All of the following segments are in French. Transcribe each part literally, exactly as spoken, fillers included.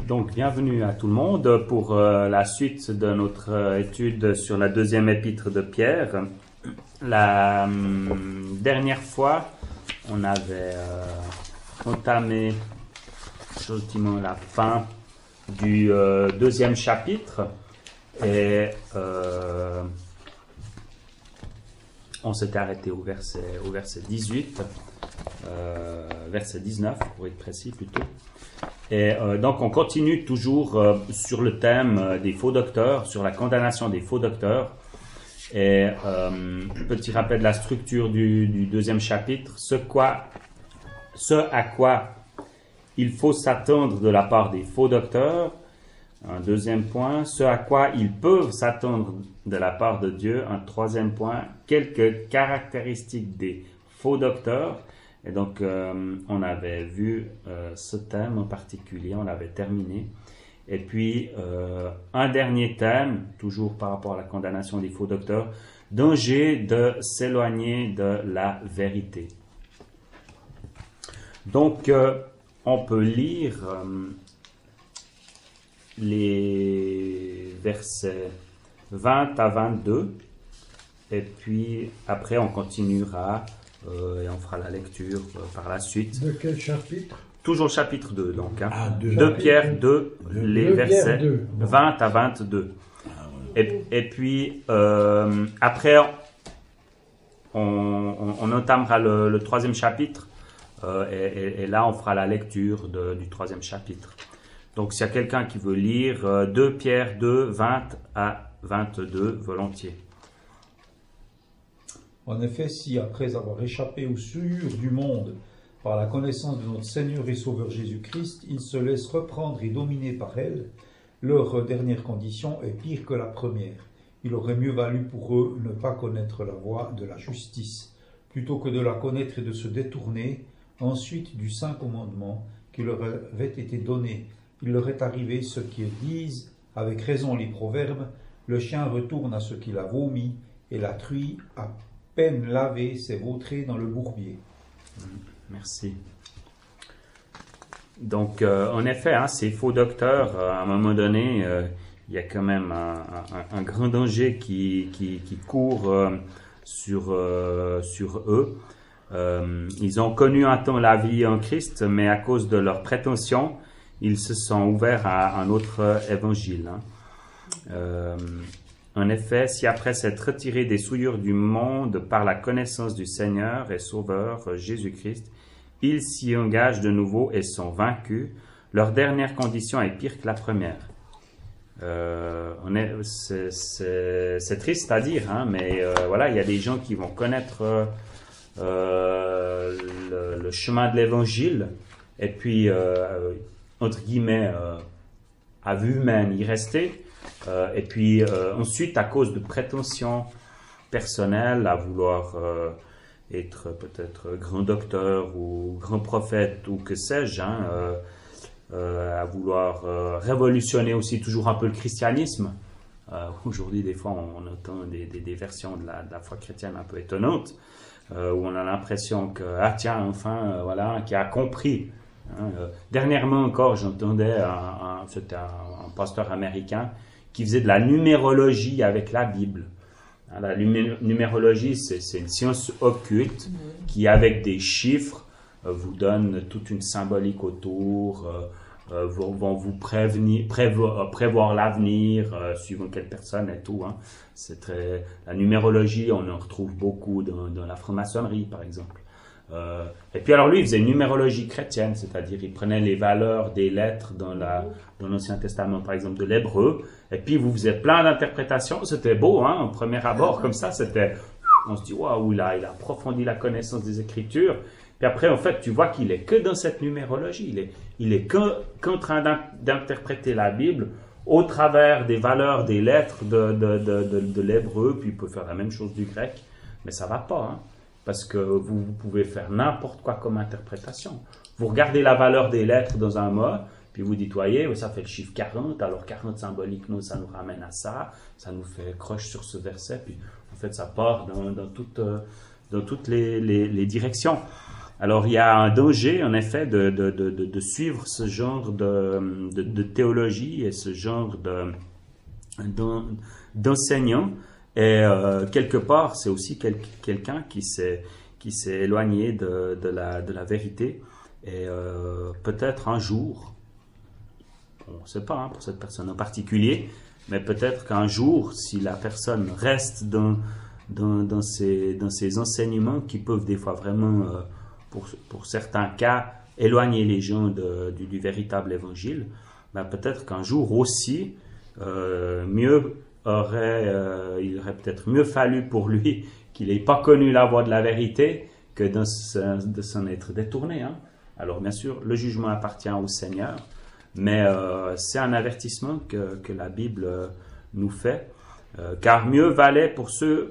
Donc, bienvenue à tout le monde pour euh, la suite de notre euh, étude sur la deuxième épître de Pierre. La euh, dernière fois, on avait euh, entamé gentiment la fin du euh, deuxième chapitre et euh, on s'était arrêté au verset, au verset dix-huit, euh, verset dix-neuf pour être précis plutôt. Et euh, donc on continue toujours euh, sur le thème euh, des faux docteurs, sur la condamnation des faux docteurs. Et euh, petit rappel de la structure du, du deuxième chapitre, ce, quoi, ce à quoi il faut s'attendre de la part des faux docteurs. Un deuxième point, ce à quoi ils peuvent s'attendre de la part de Dieu. Un troisième point, quelques caractéristiques des faux docteurs. Et donc, euh, on avait vu euh, ce thème en particulier, on l'avait terminé. Et puis, euh, un dernier thème, toujours par rapport à la condamnation des faux docteurs, danger de s'éloigner de la vérité. Donc, euh, on peut lire euh, les versets vingt à vingt-deux, et puis après, on continuera. Euh, et on fera la lecture euh, par la suite. De quel chapitre? Toujours chapitre deux, donc. Hein. Ah, deux de Pierre deux, de, les de versets deux. Bon. vingt à vingt-deux. Ah, ouais. et, et puis, euh, après, on, on, on entamera le, le troisième chapitre, euh, et, et, et là, on fera la lecture de, du troisième chapitre. Donc, s'il y a quelqu'un qui veut lire euh, deux Pierre deux, vingt à vingt-deux, volontiers. En effet, si après avoir échappé aux souillures du monde par la connaissance de notre Seigneur et Sauveur Jésus-Christ, ils se laissent reprendre et dominer par elle, leur dernière condition est pire que la première. Il aurait mieux valu pour eux ne pas connaître la voie de la justice, plutôt que de la connaître et de se détourner ensuite du saint commandement qui leur avait été donné. Il leur est arrivé ce qu'ils disent avec raison les proverbes, le chien retourne à ce qu'il a vomi et la truie a peine lavé s'est vautré dans le bourbier. Merci. Donc, euh, en effet, hein, ces faux docteurs, euh, à un moment donné, euh, il y a quand même un, un, un grand danger qui, qui, qui court euh, sur, euh, sur eux. Euh, ils ont connu un temps la vie en Christ, mais à cause de leurs prétentions, ils se sont ouverts à un autre évangile. Hein. Euh, En effet, si après s'être retirés des souillures du monde par la connaissance du Seigneur et Sauveur Jésus-Christ, ils s'y engagent de nouveau et sont vaincus, leur dernière condition est pire que la première. Euh, on est, c'est, c'est, c'est triste à dire, hein, mais euh, voilà, il y a des gens qui vont connaître euh, le, le chemin de l'Évangile et puis, euh, entre guillemets, euh, à vue humaine, y rester. Euh, et puis euh, ensuite, à cause de prétentions personnelles, à vouloir euh, être peut-être grand docteur ou grand prophète ou que sais-je, hein, euh, euh, à vouloir euh, révolutionner aussi toujours un peu le christianisme. Euh, aujourd'hui, des fois, on, on entend des, des, des versions de la, de la foi chrétienne un peu étonnantes, euh, où on a l'impression que, ah tiens, enfin, euh, voilà, qui a compris. Hein, euh, dernièrement encore, j'entendais, un, un, c'était un, un pasteur américain qui faisait de la numérologie avec la Bible. La numérologie, c'est, c'est une science occulte qui, avec des chiffres, euh, vous donne toute une symbolique autour, euh, euh, vont, vont vous prévenir, prévoir, prévoir l'avenir, euh, suivant quelle personne et tout. Hein. C'est très, la numérologie, on en retrouve beaucoup dans, dans la franc-maçonnerie, par exemple. Euh, et puis alors lui, il faisait une numérologie chrétienne, c'est-à-dire il prenait les valeurs des lettres dans, la, dans l'Ancien Testament, par exemple de l'hébreu, et puis il vous faisait plein d'interprétations. C'était beau, hein, au premier abord, comme ça, c'était, on se dit, waouh, il a, il a approfondi la connaissance des Écritures. Puis après, en fait, tu vois qu'il est que dans cette numérologie, il est, il est que, qu'en train d'interpréter la Bible au travers des valeurs des lettres de, de, de, de, de l'hébreu, puis il peut faire la même chose du grec, mais ça va pas, hein. Parce que vous, vous pouvez faire n'importe quoi comme interprétation. Vous regardez la valeur des lettres dans un mot, puis vous dites, voyez, ça fait le chiffre quarante, alors quarante symbolique, nous, ça nous ramène à ça, ça nous fait croche sur ce verset, puis en fait, ça part dans, dans, toute, dans toutes les, les, les directions. Alors il y a un danger en effet de, de, de, de suivre ce genre de, de, de théologie et ce genre de, d'enseignant. Et euh, quelque part, c'est aussi quel, quelqu'un qui s'est, qui s'est éloigné de, de, la, de la vérité. Et euh, peut-être un jour, on ne sait pas hein, pour cette personne en particulier, mais peut-être qu'un jour, si la personne reste dans, dans, dans, ces, dans ces enseignements qui peuvent des fois vraiment, euh, pour, pour certains cas, éloigner les gens de, du, du véritable évangile, ben peut-être qu'un jour aussi, euh, mieux aurait, euh, il aurait peut-être mieux fallu pour lui qu'il n'ait pas connu la voie de la vérité que de, de s'en être détourné. Hein. Alors bien sûr, le jugement appartient au Seigneur, mais euh, c'est un avertissement que, que la Bible euh, nous fait, euh, car mieux valait pour ceux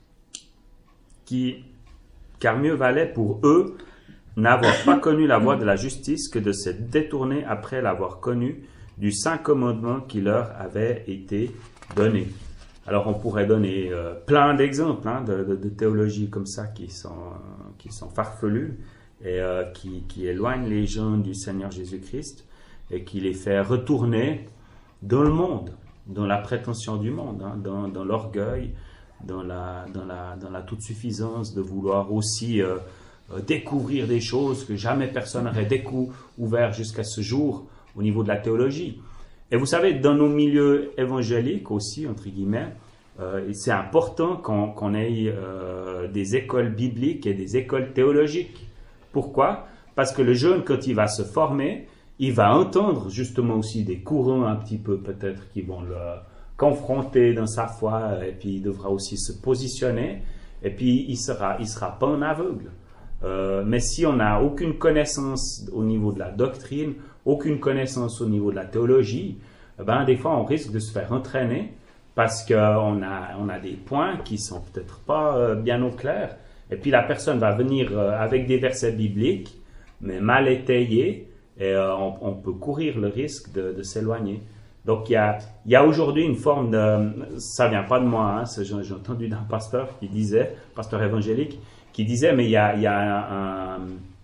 qui, car mieux valait pour eux n'avoir pas connu la voie de la justice que de se détourner après l'avoir connu du saint commandement qui leur avait été donné. Alors on pourrait donner euh, plein d'exemples hein, de, de, de théologie comme ça qui sont, euh, qui sont farfelues et euh, qui, qui éloignent les gens du Seigneur Jésus-Christ et qui les fait retourner dans le monde, dans la prétention du monde, hein, dans, dans l'orgueil, dans la, dans, la, dans la toute-suffisance de vouloir aussi euh, euh, découvrir des choses que jamais personne n'aurait découvert jusqu'à ce jour au niveau de la théologie. Et vous savez, dans nos milieux évangéliques aussi, entre guillemets, euh, c'est important qu'on, qu'on ait euh, des écoles bibliques et des écoles théologiques. Pourquoi? Parce que le jeune, quand il va se former, il va entendre justement aussi des courants un petit peu peut-être qui vont le confronter dans sa foi, et puis il devra aussi se positionner, et puis il sera, il sera pas un aveugle. Euh, mais si on n'a aucune connaissance au niveau de la doctrine, aucune connaissance au niveau de la théologie, ben des fois on risque de se faire entraîner parce qu'on a, on a des points qui sont peut-être pas euh, bien au clair, et puis la personne va venir euh, avec des versets bibliques, mais mal étayés, et euh, on, on peut courir le risque de, de s'éloigner. Donc il y a, il y a aujourd'hui une forme de, ça vient pas de moi, hein, c'est, j'ai, j'ai entendu d'un pasteur qui disait, pasteur évangélique, qui disait, mais il y a, il y a un, un,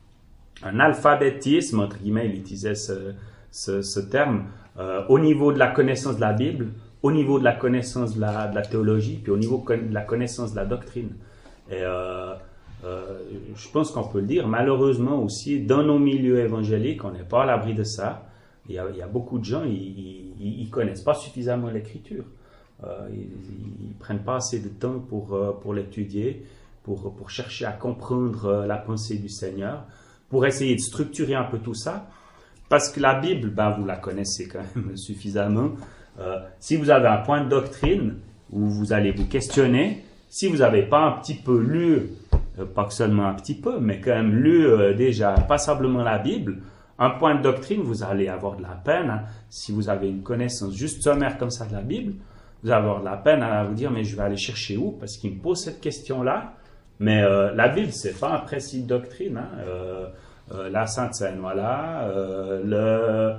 un alphabétisme, entre guillemets, il utilisait ce, ce, ce terme, euh, au niveau de la connaissance de la Bible, au niveau de la connaissance de la, de la théologie, puis au niveau de la connaissance de la doctrine. Et euh, euh, je pense qu'on peut le dire, malheureusement aussi, dans nos milieux évangéliques, on n'est pas à l'abri de ça. Il y a, il y a beaucoup de gens, ils ne connaissent pas suffisamment l'écriture. Euh, ils ne prennent pas assez de temps pour, euh, pour l'étudier, pour, pour chercher à comprendre euh, la pensée du Seigneur, pour essayer de structurer un peu tout ça. Parce que la Bible, ben, vous la connaissez quand même suffisamment. Euh, si vous avez un point de doctrine où vous allez vous questionner, si vous n'avez pas un petit peu lu, euh, pas que seulement un petit peu, mais quand même lu euh, déjà passablement la Bible, un point de doctrine, vous allez avoir de la peine, hein, si vous avez une connaissance juste sommaire comme ça de la Bible, vous allez avoir de la peine à vous dire, mais je vais aller chercher où? Parce qu'il me pose cette question-là. Mais euh, la Bible, c'est pas un précis de doctrine. Hein. Euh, euh, la Sainte Seine, voilà. Euh, le,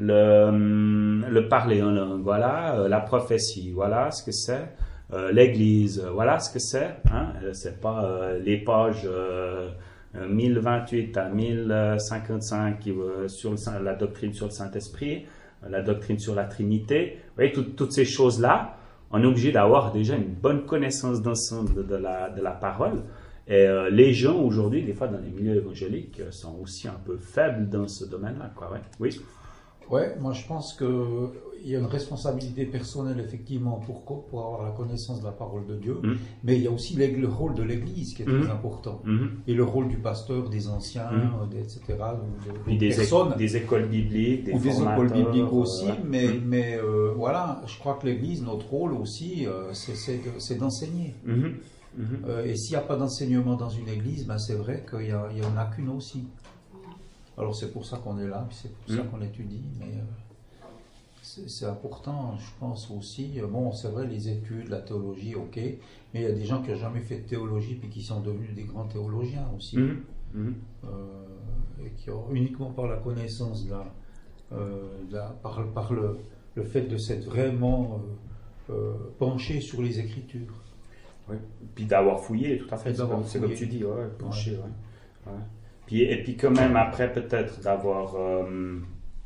le, le parler en langue, voilà. Euh, la prophétie, voilà ce que c'est. Euh, L'Église, voilà ce que c'est. Hein. C'est pas euh, les pages... Euh, mille vingt-huit à mille cinquante-cinq euh, sur le, la doctrine sur le Saint-Esprit, euh, la doctrine sur la Trinité. Vous voyez, tout, toutes ces choses-là, on est obligé d'avoir déjà une bonne connaissance d'ensemble de, de, la, de la parole. Et euh, les gens aujourd'hui, des fois dans les milieux évangéliques, euh, sont aussi un peu faibles dans ce domaine-là. Quoi, ouais. Oui. Ouais, moi je pense qu'il y a une responsabilité personnelle effectivement pour, pour avoir la connaissance de la parole de Dieu, mmh. mais il y a aussi le rôle de l'Église qui est mmh. très important, mmh. et le rôle du pasteur, des anciens, mmh. et cetera. De, de, des, personnes, éco- des écoles bibliques, des ou des écoles bibliques aussi, euh, mais, mmh. mais euh, voilà, je crois que l'Église, notre rôle aussi, euh, c'est, c'est, de, c'est d'enseigner. Mmh. Mmh. Euh, et s'il n'y a pas d'enseignement dans une Église, ben c'est vrai qu'il y a, il y a une lacune aussi. Alors c'est pour ça qu'on est là, puis c'est pour mmh. ça qu'on étudie, mais euh, c'est, c'est important, je pense aussi. Bon, c'est vrai, les études, la théologie, ok, mais il y a des gens qui n'ont jamais fait de théologie puis qui sont devenus des grands théologiens aussi, mmh. Mmh. Euh, et qui ont uniquement par la connaissance, de la, euh, de la, par, par le, le fait de s'être vraiment euh, euh, penché sur les Écritures. Oui. Puis d'avoir fouillé, tout à fait, c'est comme, c'est comme tu dis, ouais, penché, ouais. Ouais. Puis, et puis quand même après peut-être d'avoir... Euh,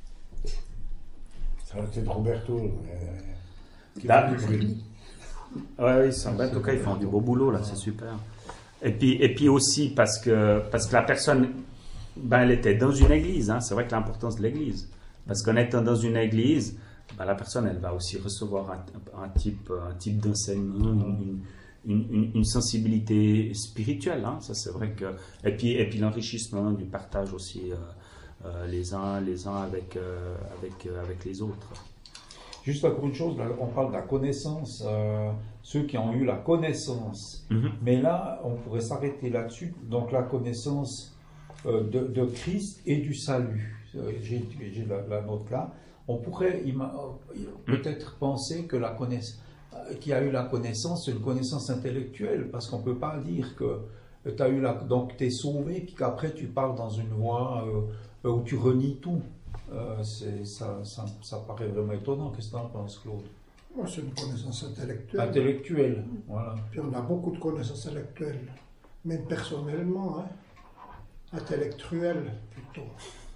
Ça va être Roberto. Euh, qui là, fait du bruit. ouais, ils sont, en tout cas, ils font du beau boulot, là, c'est super. Et puis, et puis aussi parce que, parce que la personne, ben, elle était dans une église, hein, c'est vrai que l'importance de l'église. Parce qu'en étant dans une église, ben, la personne, elle va aussi recevoir un, un type, un type d'enseignement, une, une, une, une sensibilité spirituelle, hein, ça c'est vrai que... Et puis, et puis l'enrichissement du partage aussi, euh, euh, les uns, les uns avec, euh, avec, euh, avec les autres. Juste encore une chose, là, on parle de la connaissance, euh, ceux qui ont eu la connaissance. Mm-hmm. Mais là, on pourrait s'arrêter là-dessus. Donc la connaissance euh, de, de Christ et du salut. Euh, J'ai j'ai la, la note là. On pourrait ima- peut-être penser que la connaissance, euh, qui a eu la connaissance, c'est une connaissance intellectuelle, parce qu'on ne peut pas dire que tu as eu la, donc tu es sauvé, puis qu'après tu pars dans une voie euh, où tu renies tout. Euh, c'est- ça, ça, ça paraît vraiment étonnant. Qu'est-ce que tu en penses, Claude? Moi, c'est une connaissance intellectuelle. Intellectuelle, voilà. Puis on a beaucoup de connaissances intellectuelles, même personnellement, hein. Intellectuelles plutôt.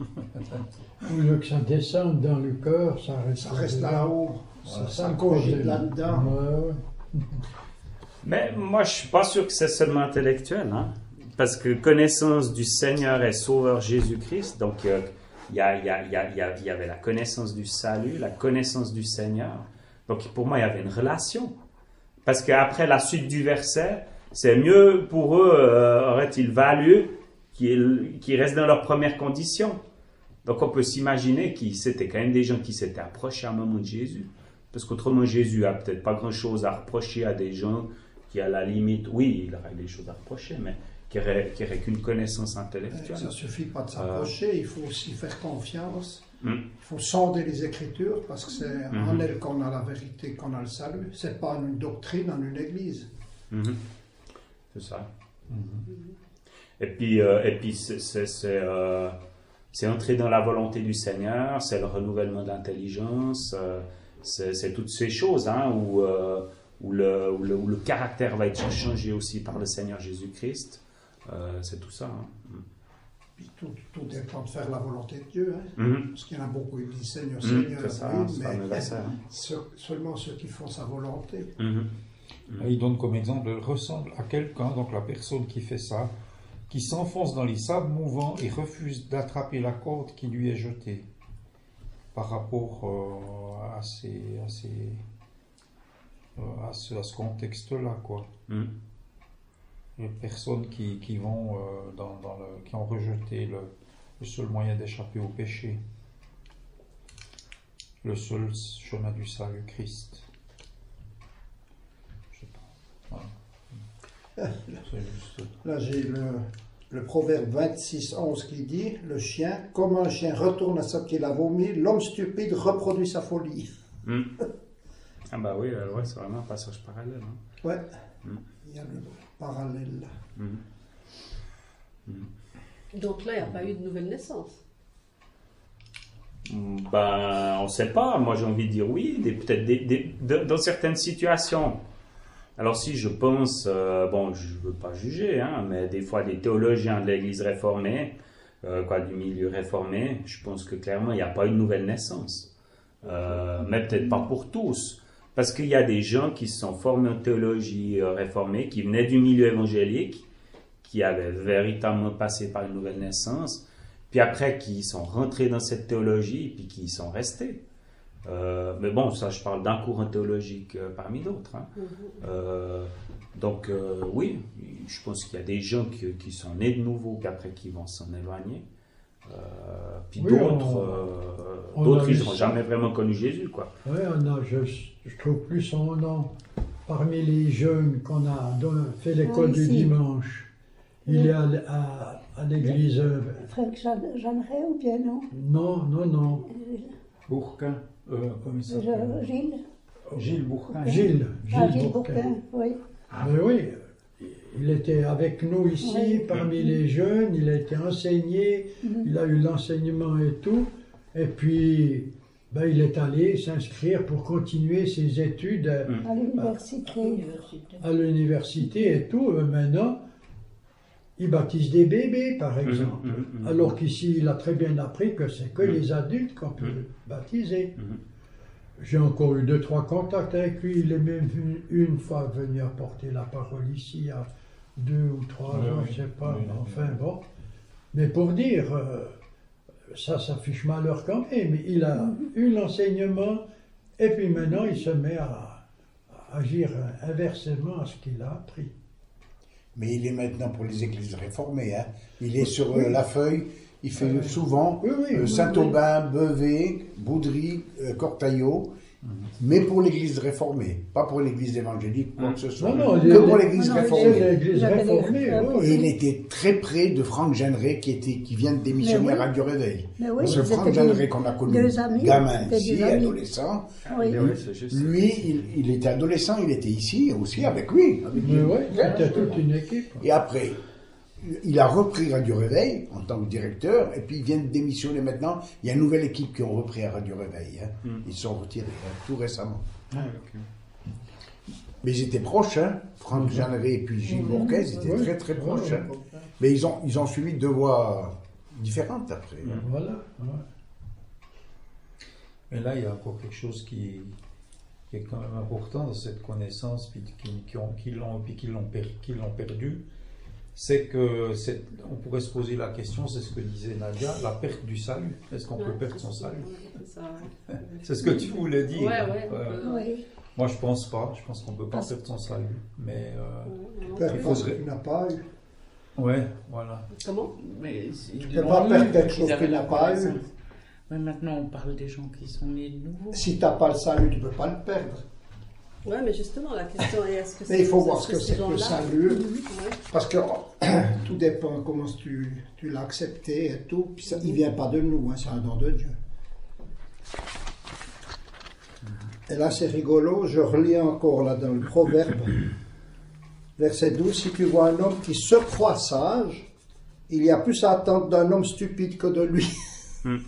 Au lieu que ça descende dans le cœur, ça reste, Ça reste là-haut, C'est ça, ça ça le cogite problème. là-dedans. Ouais, ouais. Mais moi, je suis pas sûr que c'est seulement intellectuel, hein, parce que connaissance du Seigneur et Sauveur Jésus-Christ, donc euh, il y, a, il y, a, il y, a, il y, a, il y avait la connaissance du salut, la connaissance du Seigneur. Donc pour moi, il y avait une relation. Parce qu'après la suite du verset, c'est mieux pour eux, euh, aurait-il valu qu'ils qu'ils restent dans leurs premières conditions. Donc on peut s'imaginer que c'était quand même des gens qui s'étaient approchés à un moment de Jésus. Parce qu'autrement, Jésus a peut-être pas grand-chose à reprocher à des gens qui, à la limite, oui, il aurait des choses à reprocher, mais qui n'auraient qu'une connaissance intellectuelle. Ça ne suffit pas de s'approcher, euh... il faut aussi faire confiance. Mm. Il faut sonder les Écritures, parce que c'est Mm-hmm. en elles qu'on a la vérité, qu'on a le salut. Ce n'est pas une doctrine en une église. Mm-hmm. C'est ça. Mm-hmm. Et puis, euh, et puis c'est, c'est, c'est, euh, c'est entrer dans la volonté du Seigneur, c'est le renouvellement de l'intelligence, euh, c'est, c'est toutes ces choses hein, où, euh, où, le, où, le, où le caractère va être changé aussi par le Seigneur Jésus-Christ. Euh, c'est tout ça. Hein. Puis tout, tout dépend de faire la volonté de Dieu. Hein. Mm-hmm. Parce qu'il y en a beaucoup qui disent Seigneur, Mm-hmm. Seigneur, C'est ça, oui, c'est mais verset, hein. ce- seulement ceux qui font sa volonté. Mm-hmm. Il donne comme exemple, elle ressemble à quelqu'un, donc la personne qui fait ça, qui s'enfonce dans les sables mouvants et refuse d'attraper la corde qui lui est jetée. Par rapport euh, à, ces, à, ces, euh, à ce, à ce contexte-là, quoi. Mm. Les personnes qui, qui vont euh, dans, dans le, qui ont rejeté le, le seul moyen d'échapper au péché, le seul chemin du salut, Christ. Je sais pas. Voilà. C'est juste. Là, j'ai le, le proverbe vingt-six, onze qui dit le chien, comme un chien retourne à ce qu'il a vomi, l'homme stupide reproduit sa folie. Mm. Ah, bah oui, euh, ouais, c'est vraiment un passage parallèle. Hein. Ouais, Mm. il y a le parallèle. Mm. Mm. Donc là, il n'y a pas eu de nouvelle naissance. Ben, on ne sait pas. Moi, j'ai envie de dire oui. Des, peut-être des, des, de, dans certaines situations. Alors, si je pense, euh, bon, je ne veux pas juger, hein, mais des fois, des théologiens de l'Église réformée, euh, quoi, du milieu réformé, je pense que clairement, il n'y a pas eu de nouvelle naissance. Euh, mais peut-être pas pour tous. Parce qu'il y a des gens qui se sont formés en théologie euh, réformée, qui venaient du milieu évangélique, qui avaient véritablement passé par une nouvelle naissance, puis après qui sont rentrés dans cette théologie, puis qui y sont restés. Euh, mais bon, ça, je parle d'un courant théologique euh, parmi d'autres. Hein. Mm-hmm. Euh, donc, euh, oui, je pense qu'il y a des gens qui, qui sont nés de nouveau, puis après qui vont s'en éloigner. Euh, puis Oui, d'autres, on- euh, on d'autres a ils vu n'ont ça. jamais vraiment connu Jésus, quoi. Ouais, on a, je, je trouve plus son nom. Parmi les jeunes qu'on a don- fait l'école Ah, du ici. dimanche, il Oui. est à, l- à, à l'église. euh, Frère Jean, Jeanneret ou bien non? Non, non, non. Bourquin, euh, comment il Je- s'appelle Gilles? Gilles Bourquin. Gilles. Ah, Gilles Gilles Bourquin. Bourquin, oui. Mais oui, il était avec nous ici, Oui. parmi les jeunes, il a été enseigné, Mhm. il a eu l'enseignement et tout, et puis ben, il est allé s'inscrire pour continuer ses études à, Mm. À l'université. Université. à l'université et tout. Euh, Maintenant, ils baptisent des bébés, par exemple. Mhm, mhm, mhm. Alors qu'ici, il a très bien appris que c'est que les adultes qu'on peut Mhm. baptiser. Mhm. J'ai encore eu deux, trois contacts avec lui. Il est même venu une fois venir apporter la parole ici, il y a deux ou trois Oui, ans, oui. je ne sais pas. Oui, mais oui, enfin, bon. Mais pour dire, euh, ça, ça fiche malheur quand même. Il a eu l'enseignement, et puis maintenant, il se met à, à agir inversement à ce qu'il a appris. Mais il est maintenant pour les églises réformées. Hein. Il est sur euh, la feuille. Il fait Oui. souvent Oui, oui, euh, oui, Saint-Aubin, Bevet, Boudry, euh, Cortaillot. Mais pour l'église réformée. Pas pour l'église évangélique, quoi que ce soit. Non, non, que les- pour les- l'église non, non, réformée. C'est l'église Il avait les- réformée. euh, oui, Et il oui. était très près de Franck Jeanneret qui, était, qui vient de démissionner Mais oui. à Radio Réveil. Mais oui, Ce ils Franck étaient Jeanneret deux- qu'on a connu, deux amis, gamin c'était ici, des amis. adolescent. Oui. Oui, c'est juste. Lui, il, il était adolescent, il était ici aussi avec lui. Avec Mais lui. oui, c'était toute une équipe. Et après, il a repris Radio Réveil en tant que directeur, et puis il vient de démissionner maintenant. Il y a une nouvelle équipe qui ont repris à Radio Réveil. Hein. Mm. Ils sont retirés hein, tout récemment. Ah, ok. Mais ils étaient proches, hein. Franck Jeanneret et puis Gilles Bourquet, ils étaient Oui. très très proches. Ouais, hein. Mais ils ont, ils ont suivi deux voies différentes après. hein. Voilà. ouais. Mais là, il y a encore quelque chose qui, qui est quand même important dans cette connaissance, puis qui, qui ont, qui l'ont, puis qui l'ont, per- qui l'ont perdu. C'est que, c'est, on pourrait se poser la question, c'est ce que disait Nadia, la perte du salut. Est-ce qu'on peut Ouais, perdre c'est son ça, salut? ouais, ça, ouais. C'est ce que tu voulais dire. Ouais, hein. ouais, on Ouais. peut- Oui. Moi, je pense pas. Je pense qu'on peut pas Parce- perdre son salut. Mais, euh, Ouais, non, Perdre plus. parce que tu n'as pas eu. ouais, voilà. Comment? Mais Tu peux pas perdre quelque chose que tu n'as pas eu. Mais maintenant, on parle des gens qui sont nés de nouveau. Si tu n'as pas le salut, tu ne peux pas le perdre. Ouais, mais justement, la question est est-ce que Mais c'est- il faut voir est-ce ce que c'est que le ces gens-là- salut. Ouais. Parce que tout dépend comment tu, tu l'as accepté et tout. Puis ça, il ne vient pas de nous, hein, c'est un don de Dieu. Et là, c'est rigolo. Je relis encore là dans le Proverbe, verset douze. Si tu vois un homme qui se croit sage, il y a plus à attendre d'un homme stupide que de lui. Mm.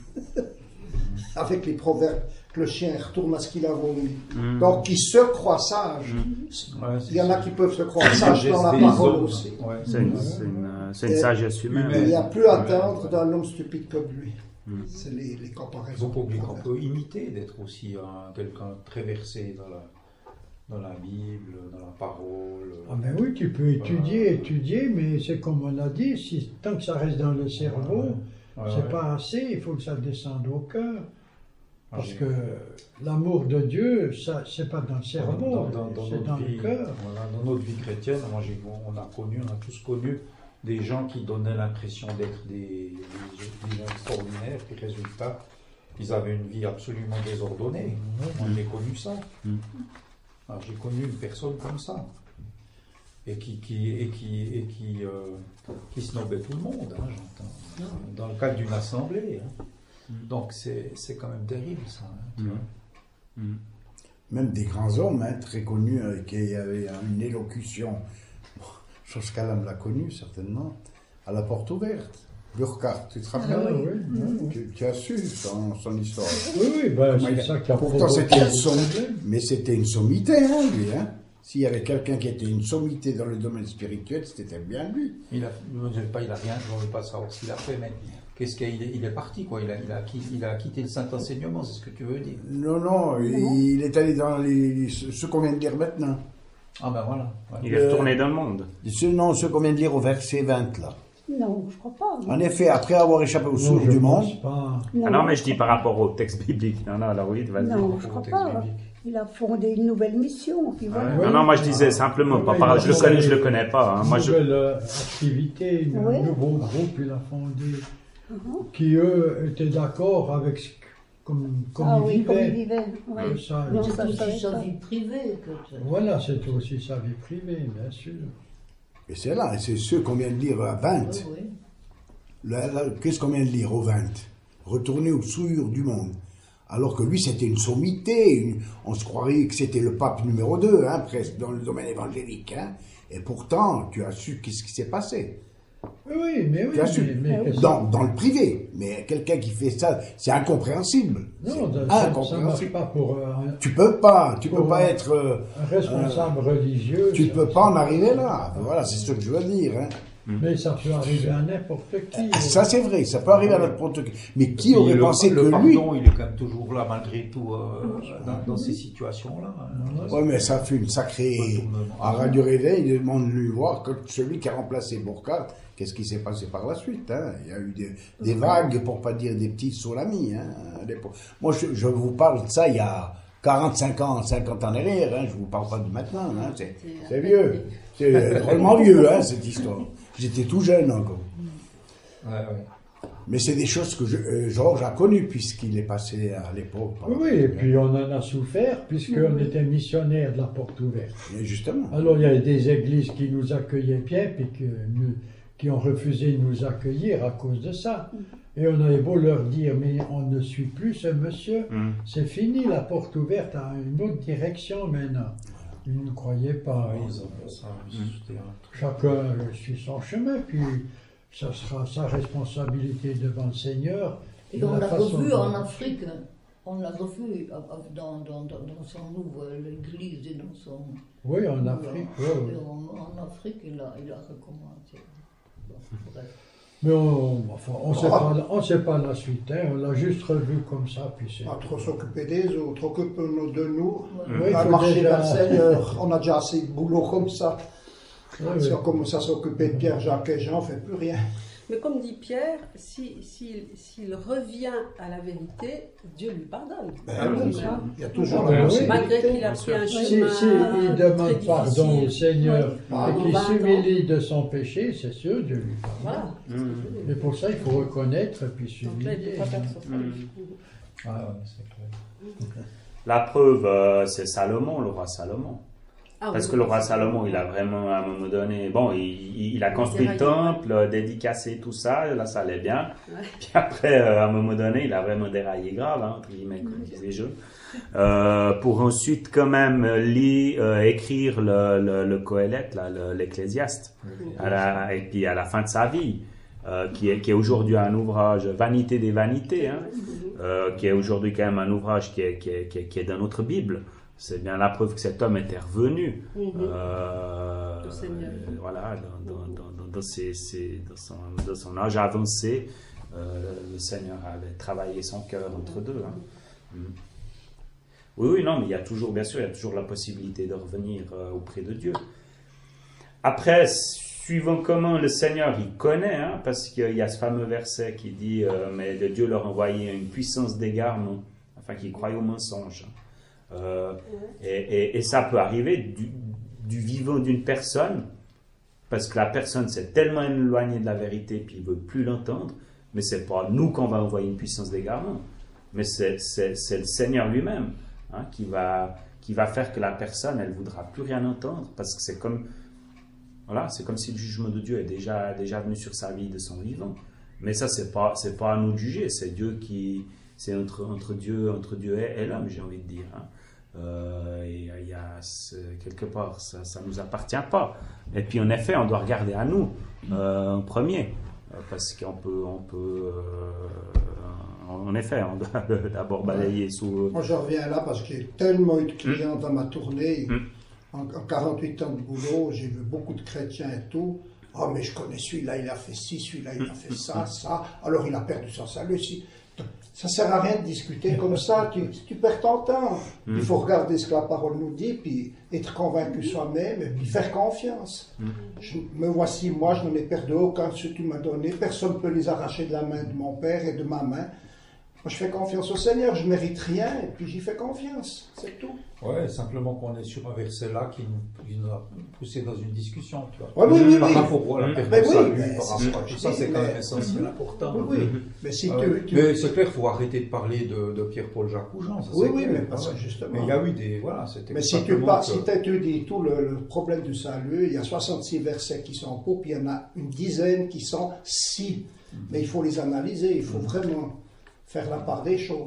Avec les proverbes, que le chien retourne à ce qu'il a vomi. Mm. Donc, qui se croit sage. Ouais, Il y en a qui peuvent se croire sages sagesse dans la des parole hommes. aussi. Ouais. C'est une, c'est une, euh, c'est une Et- sagesse humaine. humaine. Il n'y a plus à Ouais. attendre d'un homme stupide comme lui. Mm. C'est les, les Il comparaisons. faut pas oublier qu'on peut imiter d'être aussi un- quelqu'un très versé dans la, dans la Bible, dans la parole. Ah ben oui, tu peux étudier, étudier, mais c'est comme on a dit, si, tant que ça reste dans le cerveau, Ouais, c'est ouais. pas assez, il faut que ça descende au cœur. Ah, Parce j'ai- que l'amour de Dieu, ça, c'est pas dans le cerveau, Dans- dans- dans c'est notre dans vie, le cœur. voilà, dans notre vie chrétienne, moi, j'ai- on a connu, on a tous connu des gens qui donnaient l'impression d'être des, des, des gens extraordinaires, puis résultat, ils avaient une vie absolument désordonnée. Moi, j'ai connu ça. Mm. Alors, j'ai connu une personne comme ça. Et qui, qui, et qui, et qui, euh, qui snobait tout le monde, hein, j'entends. Dans le cadre d'une assemblée. hein. Donc, c'est c'est quand même terrible, ça. hein, tu Mm. vois. Mm. Même des grands hommes hein, très connus euh, qui avaient une élocution. Chose qu'Alain l'a connue certainement. À la porte ouverte. Burkhardt, tu te Ah, rappelles oui, oui, oui. tu, tu as su son, son histoire. Oui, oui, ben, Comment il c'est a- ça qui a Pourtant, provoqué c'était une le sommité, problème. mais c'était une sommité, hein, lui. Hein. S'il y avait quelqu'un qui était une sommité dans le domaine spirituel, c'était bien lui. Il a, je ne sais pas, il a rien, je ne veux pas savoir ce qu'il a fait, mais qu'est-ce qu'il est, il est parti, quoi. Il a, il a, qui- il a quitté le Saint-Enseignement, c'est ce que tu veux dire. Non, non, il est allé dans les, ce ce qu'on vient de lire maintenant. Ah ben voilà. ouais. Il est retourné dans le monde. Ce, non, ce qu'on vient de lire au verset vingt, là. Non, je crois pas. En effet, après avoir échappé au Non, sourd je du pense monde, pas. Ah non, mais je dis par rapport au texte biblique. Non, non, alors oui, vas-y. Non, je Au crois texte pas. biblique. Il a fondé une nouvelle mission. Puis voilà. Non, non, moi je disais simplement, pas Ouais, par, il a je le fondé connais, je le connais pas. hein. Une Moi, je, nouvelle euh, activité, un Oui. nouveau groupe, il a fondé, Mhm. qui eux étaient d'accord avec ce que- comme, comme Ah ils oui, comme il vivaient. vivait. Euh, Oui. ça, Non, il- ça, je C'est savais aussi sa pas. vie privée. Que tu- Voilà, c'est aussi sa vie privée, bien sûr. et c'est là, et c'est ce qu'on vient de lire à vingt. Oui, oui. Là, là, qu'est-ce qu'on vient de lire au vingt? Retourner aux souillures du monde. Alors que lui, c'était une sommité. une- on se croirait que c'était le pape numéro deux, hein, presque, dans le domaine évangélique. Hein. Et pourtant, tu as su qu'est-ce qui s'est passé. Oui, oui, mais oui. Tu as su. mais, mais qu'est-ce- Dans, dans le privé. Mais quelqu'un qui fait ça, c'est incompréhensible. non, C'est ça- ça ne marche incompréhensible. pas pour euh, un, Tu peux pas, tu peux Pour pas un- être... euh, un responsable religieux. tu ça- peux pas en arriver là. Voilà, c'est ce que je veux dire. Hein. Mais ça peut arriver à n'importe qui. Ah, ça c'est vrai, ça peut arriver à n'importe qui. Mais qui Et aurait le, pensé le que pardon, lui... il est quand même toujours là malgré tout euh, dans, dans ces situations-là. hein. Ouais, mais ça fait une sacrée... Retournement. À Radio Réveil, il demande de lui voir que celui qui a remplacé Burkhardt, qu'est-ce qui s'est passé par la suite, hein. Il y a eu des, des vagues, pour pas dire des petites tsunamis, hein, à l'époque. Moi, je, je vous parle de ça il y a quarante-cinq ans, cinquante ans derrière, hein. Je vous parle pas de maintenant, hein. C'est, c'est vieux. C'est drôlement vieux, hein, cette histoire. J'étais tout jeune encore. Ouais, ouais. Mais c'est des choses que je, euh, Georges a connues, puisqu'il est passé à l'époque. par- Oui, et puis on en a souffert, puisqu'on était missionnaires de la porte ouverte. Et justement. Alors il y a des églises qui nous accueillaient bien, puis que nous- qui ont refusé de nous accueillir à cause de ça. Et on avait beau leur dire, mais on ne suit plus ce monsieur, Mm. c'est fini, la porte ouverte à une autre direction maintenant. Ils ne croyaient pas. Ouais, Ils- ils ont- ça, c'était un truc. Chacun euh, suit son chemin, puis ça sera sa responsabilité devant le Seigneur. Et de on la l'a façon revu dont- en Afrique, on l'a revu dans, dans, dans, dans son nouveau, l'église et dans son... Oui, en Afrique, oui, oui. Et En, en Afrique, il a, il a recommencé. Bon, bref. Mais on enfin, on sait pas, on sait pas la suite, hein, on l'a juste revu comme ça, puis c'est... Pas trop s'occuper des autres, occupons-nous de nous. Oui, On va faut marcher déjà- vers le Seigneur. On a déjà assez de boulot comme ça. Oui, Si oui. on commence à s'occuper de Pierre, Jacques et Jean, on ne fait plus rien. Mais comme dit Pierre, si- s'il s'il revient à la vérité, Dieu lui pardonne. Ben Donc, oui, là, il y a toujours Ben la oui. malgré qu'il a possibilité. pris un Si, chemin si il très demande pardon au difficile. Seigneur Oui. et qu'il vingt ans. s'humilie de son péché, c'est sûr, Dieu lui pardonne. Voilà. Et pour ça, il faut reconnaître et puis Donc là, il ne s'humilier. peut pas faire son Mm. Ah ouais, c'est clair. La preuve, euh, c'est Salomon, le roi Salomon. Ah Parce oui, que le roi c'est- Salomon, il a vraiment, à un moment donné, bon, il, il- il a construit le déraillé. temple, euh, dédicacé tout ça, là, ça allait bien. Ouais. Puis après, euh, à un moment donné, il a vraiment déraillé grave, hein, entre guillemets, comme disent les jeux. Euh, pour ensuite, quand même, lire, euh, écrire le, le, le Coëlette, là, le- l'Ecclésiaste, à la, et puis à la fin de sa vie, euh, qui est, qui est aujourd'hui un ouvrage Vanité des vanités, hein, euh, qui est aujourd'hui quand même un ouvrage qui est, qui est, qui est, qui est dans notre Bible. C'est bien la preuve que cet homme était revenu. Mhm. Euh, Au Seigneur. euh, voilà, dans, dans, dans, dans, dans ses- ses- dans son, dans son âge avancé, euh, le Seigneur avait travaillé son cœur entre deux. Hein. Mm. Oui, oui, non, mais il y a toujours, bien sûr, il y a toujours la possibilité de revenir euh, auprès de Dieu. Après, suivant comment le Seigneur il connaît, hein, parce qu'il y a ce fameux verset qui dit euh, mais de Dieu leur envoyait une puissance d'égarement, afin qu'ils croient au mensonge. Euh, et, et- et ça peut arriver du, du vivant d'une personne, parce que la personne s'est tellement éloignée de la vérité puis il veut plus l'entendre, mais c'est pas nous qu'on va envoyer une puissance d'égarement, mais c'est, c'est, c'est le Seigneur lui-même, hein, qui va qui va faire que la personne elle voudra plus rien entendre, parce que c'est comme voilà, c'est comme si le jugement de Dieu est déjà déjà venu sur sa vie de son vivant. Mais ça c'est pas c'est pas à nous de juger, c'est Dieu qui c'est entre entre Dieu entre Dieu et, et l'homme, j'ai envie de dire. Hein. Euh, et il y a ce- quelque part ça ça nous appartient pas. Et puis en effet, on doit regarder à nous euh, en premier, euh, parce qu'on peut on peut euh, en effet on doit d'abord balayer sous. Moi, je reviens là parce que j'ai tellement eu de clients dans ma tournée. Mm. En, en quarante-huit ans de boulot, j'ai vu beaucoup de chrétiens et tout. Oh, mais je connais celui-là, il a fait ci, celui-là, il a fait ça, ça. Alors, il a perdu son salut. Si. Ça sert à rien de discuter comme ça. Tu, tu perds ton temps. Il faut regarder ce que la parole nous dit, puis être convaincu soi-même, et puis faire confiance. Je, me voici, moi, je n'en ai perdu aucun de ceux que tu m'as donné. Personne ne peut les arracher de la main de mon père et de ma main. Moi, je fais confiance au Seigneur, je ne mérite rien, et puis j'y fais confiance, c'est tout. Ouais, simplement qu'on est sur un verset là qui nous, qui nous a poussé dans une discussion, tu vois. Ouais, oui, oui, Par oui. rapport à la perte Mais de oui, salut, mais par c'est rapport ce à que tout je ça, dis, c'est quand mais- même essentiel, important. Oui, oui. Mais si Euh, tu, tu- mais c'est clair, il faut arrêter de parler de, de Pierre-Paul Jacques ou Jean. Ça, Oui, c'est oui, clair. mais parce que justement- Mais il y a eu des. Voilà, c'était. Mais si tu, simplement pas, que- si tu étudies tout le, le problème du salut, il y a soixante-six versets qui sont pour, puis il y en a une dizaine qui sont si. Mais il faut les analyser, il faut vraiment faire la part des choses.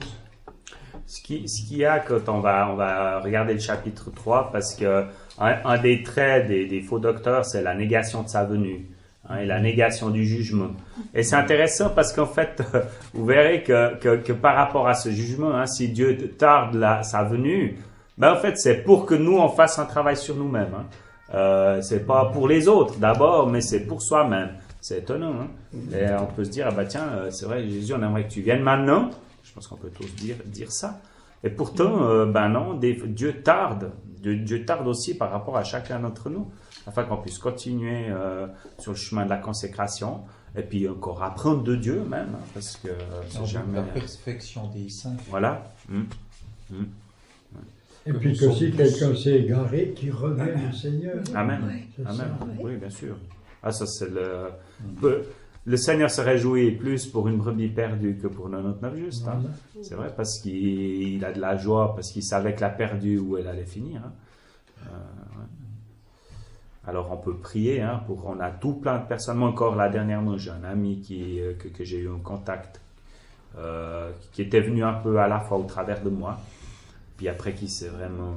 Ce qui, ce qu'il y a quand on va, on va regarder le chapitre trois, parce que un, un des traits des, des faux docteurs, c'est la négation de sa venue, hein, et la négation du jugement. Et c'est intéressant parce qu'en fait, vous verrez que, que, que par rapport à ce jugement, hein, si Dieu tarde la, sa venue, ben en fait, c'est pour que nous, on fasse un travail sur nous-mêmes. Hein. Euh, c'est pas pour les autres d'abord, mais c'est pour soi-même. C'est étonnant. Hein? Et on peut se dire, ah bah tiens, euh, c'est vrai, Jésus, on aimerait que tu viennes maintenant. Je pense qu'on peut tous dire, dire ça. Et pourtant, euh, ben non, des, Dieu tarde. Dieu, Dieu tarde aussi par rapport à chacun d'entre nous, afin qu'on puisse continuer euh, sur le chemin de la consécration, et puis encore apprendre de Dieu même, hein, parce que euh, c'est En vue de jamais... la perfection des saints. Voilà. Hum. Hum. Et Que puis nous que sommes si tous- quelqu'un s'est égaré, qu'il revienne au Seigneur. Amen. C'est Amen. ça. Oui, bien sûr. Ah, ça, c'est le... Peu- Le Seigneur se réjouit plus pour une brebis perdue que pour quatre-vingt-dix-neuf justes. Hein. Voilà. C'est vrai, parce qu'il a de la joie, parce qu'il savait que la perdue, où elle allait finir. Hein. Euh, ouais. Alors, on peut prier. Hein, pour, on a tout plein de personnes. Moi, encore, là, dernièrement, j'ai un ami qui, euh, que, que j'ai eu en contact, euh, qui était venu un peu à la fois au travers de moi. Puis après, qui s'est vraiment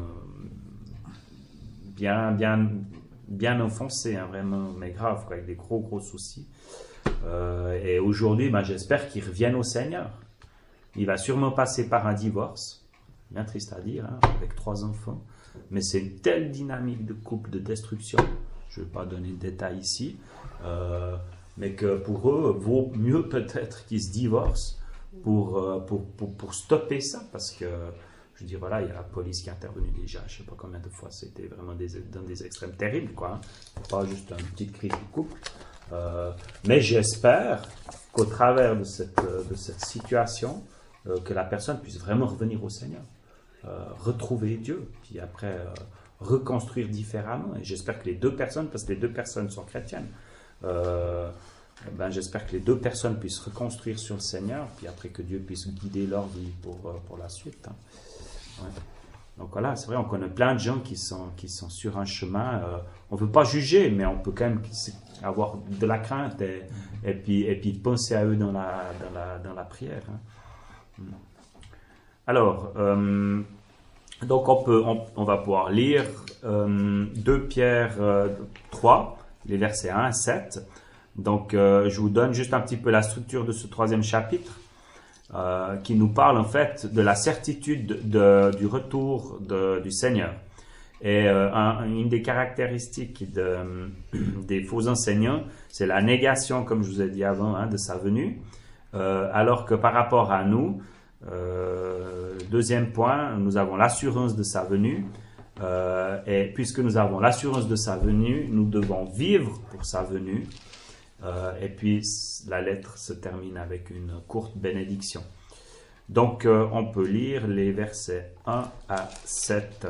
bien, bien, bien enfoncé, hein, vraiment, mais grave, quoi, avec des gros, gros soucis. Euh, et aujourd'hui, ben, j'espère qu'il revienne au Seigneur. Il va sûrement passer par un divorce, bien triste à dire, hein, avec trois enfants. Mais c'est une telle dynamique de couple, de destruction, je ne vais pas donner de détails ici, euh, mais que pour eux, vaut mieux peut-être qu'ils se divorcent pour, euh, pour, pour, pour stopper ça, parce que, je veux dire, voilà, il y a la police qui est intervenue déjà, je ne sais pas combien de fois, c'était vraiment des, dans des extrêmes terribles, quoi. Hein. Pas juste une petite crise de couple. Euh, mais j'espère qu'au travers de cette, de cette situation, euh, que la personne puisse vraiment revenir au Seigneur, euh, retrouver Dieu, puis après euh, reconstruire différemment. Et j'espère que les deux personnes, parce que les deux personnes sont chrétiennes, euh, ben j'espère que les deux personnes puissent reconstruire sur le Seigneur, puis après que Dieu puisse guider leur vie pour, pour la suite. Hein. Ouais. Donc voilà, c'est vrai, on connaît plein de gens qui sont, qui sont sur un chemin. Euh, on ne veut pas juger, mais on peut quand même avoir de la crainte et, et, puis, et puis penser à eux dans la, dans la, dans la prière. Hein. Alors, euh, donc on, peut, on, on va pouvoir lire euh, deux Pierre euh, trois, les versets un à sept. Donc euh, je vous donne juste un petit peu la structure de ce troisième chapitre. Euh, qui nous parle en fait de la certitude de, de, du retour de, du Seigneur. Et euh, un, une des caractéristiques de, des faux enseignants, c'est la négation, comme je vous ai dit avant, hein, de sa venue, euh, alors que par rapport à nous, euh, deuxième point, nous avons l'assurance de sa venue, euh, et puisque nous avons l'assurance de sa venue, nous devons vivre pour sa venue. Euh, et puis la lettre se termine avec une courte bénédiction. Donc euh, on peut lire les versets un à sept.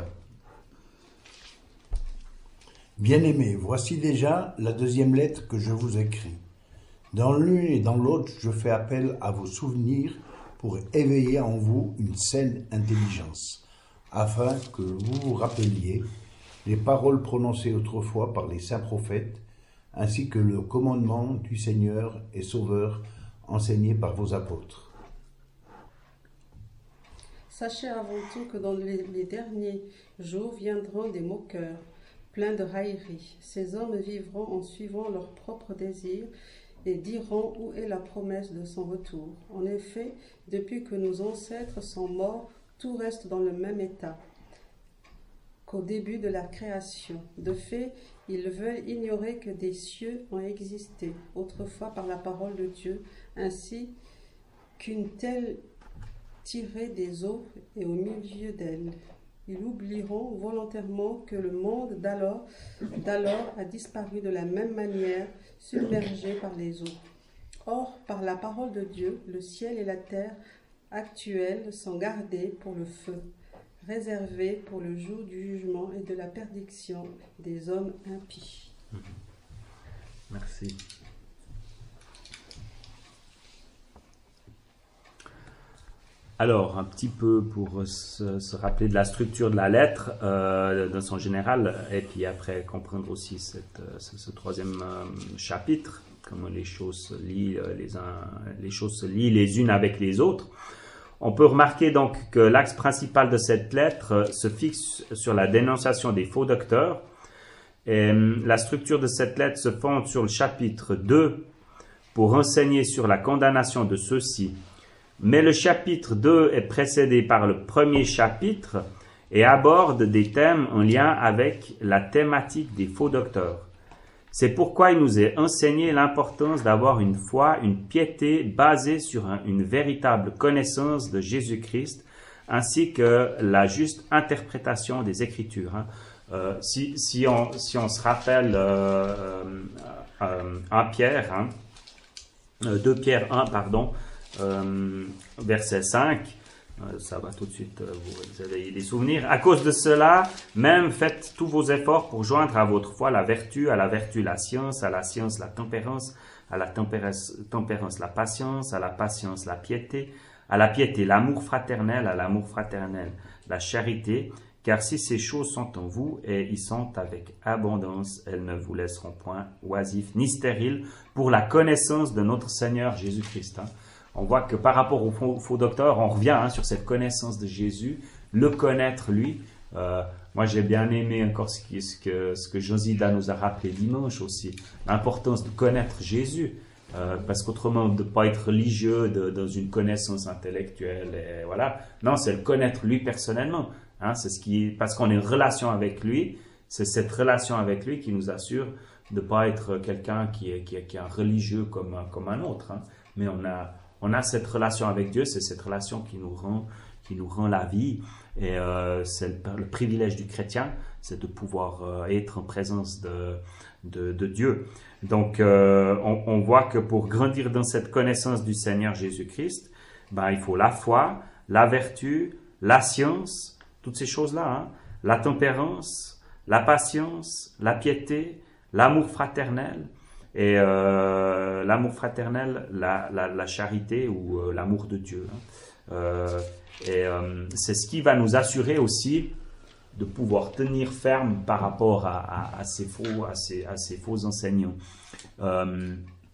Bien-aimés, voici déjà la deuxième lettre que je vous écris. Dans l'une et dans l'autre, je fais appel à vos souvenirs pour éveiller en vous une saine intelligence, afin que vous vous rappeliez les paroles prononcées autrefois par les saints prophètes, ainsi que le commandement du Seigneur et Sauveur enseigné par vos apôtres. Sachez avant tout que dans les, les derniers jours viendront des moqueurs, pleins de railleries. Ces hommes vivront en suivant leurs propres désirs et diront où est la promesse de son retour. En effet, depuis que nos ancêtres sont morts, tout reste dans le même état qu'au début de la création. De fait, ils veulent ignorer que des cieux ont existé autrefois par la parole de Dieu, ainsi qu'une telle tirée des eaux et au milieu d'elle. Ils oublieront volontairement que le monde d'alors, d'alors a disparu de la même manière, submergé par les eaux. Or, par la parole de Dieu, le ciel et la terre actuels sont gardés pour le feu, réservés pour le jour du jugement et de la perdition des hommes impies. Merci. Alors, un petit peu pour se, se rappeler de la structure de la lettre euh, dans son général, et puis après comprendre aussi cette, ce, ce troisième euh, chapitre, comment les choses se lient les, uns, les choses se lient les unes avec les autres. On peut remarquer donc que l'axe principal de cette lettre se fixe sur la dénonciation des faux docteurs. Et la structure de cette lettre se fonde sur le chapitre deux pour enseigner sur la condamnation de ceux-ci. Mais le chapitre deux est précédé par le premier chapitre et aborde des thèmes en lien avec la thématique des faux docteurs. C'est pourquoi il nous est enseigné l'importance d'avoir une foi, une piété basée sur un, une véritable connaissance de Jésus-Christ, ainsi que la juste interprétation des Écritures. Hein. Euh, si, si, on, si on se rappelle euh, euh, un Pierre, hein, deux Pierre un, pardon, euh, verset cinq, euh, ça va tout de suite, euh, vous avez des souvenirs. À cause de cela, même faites tous vos efforts pour joindre à votre foi la vertu, à la vertu la science, à la science la tempérance, à la tempérance, tempérance la patience, à la patience la piété, à la piété l'amour fraternel, à l'amour fraternel la charité. Car si ces choses sont en vous et y sont avec abondance, elles ne vous laisseront point oisifs ni stériles pour la connaissance de notre Seigneur Jésus-Christ. Hein. On voit que par rapport au faux, faux docteur, on revient hein, sur cette connaissance de Jésus, le connaître lui. Euh, moi, j'ai bien aimé encore ce, qui, ce que, ce que Josida nous a rappelé dimanche aussi, l'importance de connaître Jésus. Euh, parce qu'autrement, de ne pas être religieux de, dans une connaissance intellectuelle, et voilà. Non, c'est le connaître lui personnellement. Hein, c'est ce qui, parce qu'on est en relation avec lui, c'est cette relation avec lui qui nous assure de ne pas être quelqu'un qui est, qui est, qui est un religieux comme, comme un autre. Hein. Mais on a, on a cette relation avec Dieu, c'est cette relation qui nous rend, qui nous rend la vie. Et euh, c'est le, le privilège du chrétien, c'est de pouvoir euh, être en présence de, de, de Dieu. Donc, euh, on, on voit que pour grandir dans cette connaissance du Seigneur Jésus-Christ, ben, il faut la foi, la vertu, la science, toutes ces choses-là, hein, la tempérance, la patience, la piété, l'amour fraternel, et euh, l'amour fraternel, la, la, la charité ou euh, l'amour de Dieu. Hein. Euh, et euh, c'est ce qui va nous assurer aussi de pouvoir tenir ferme par rapport à, à, à, ces, faux, à, ces, à ces faux enseignants. Euh,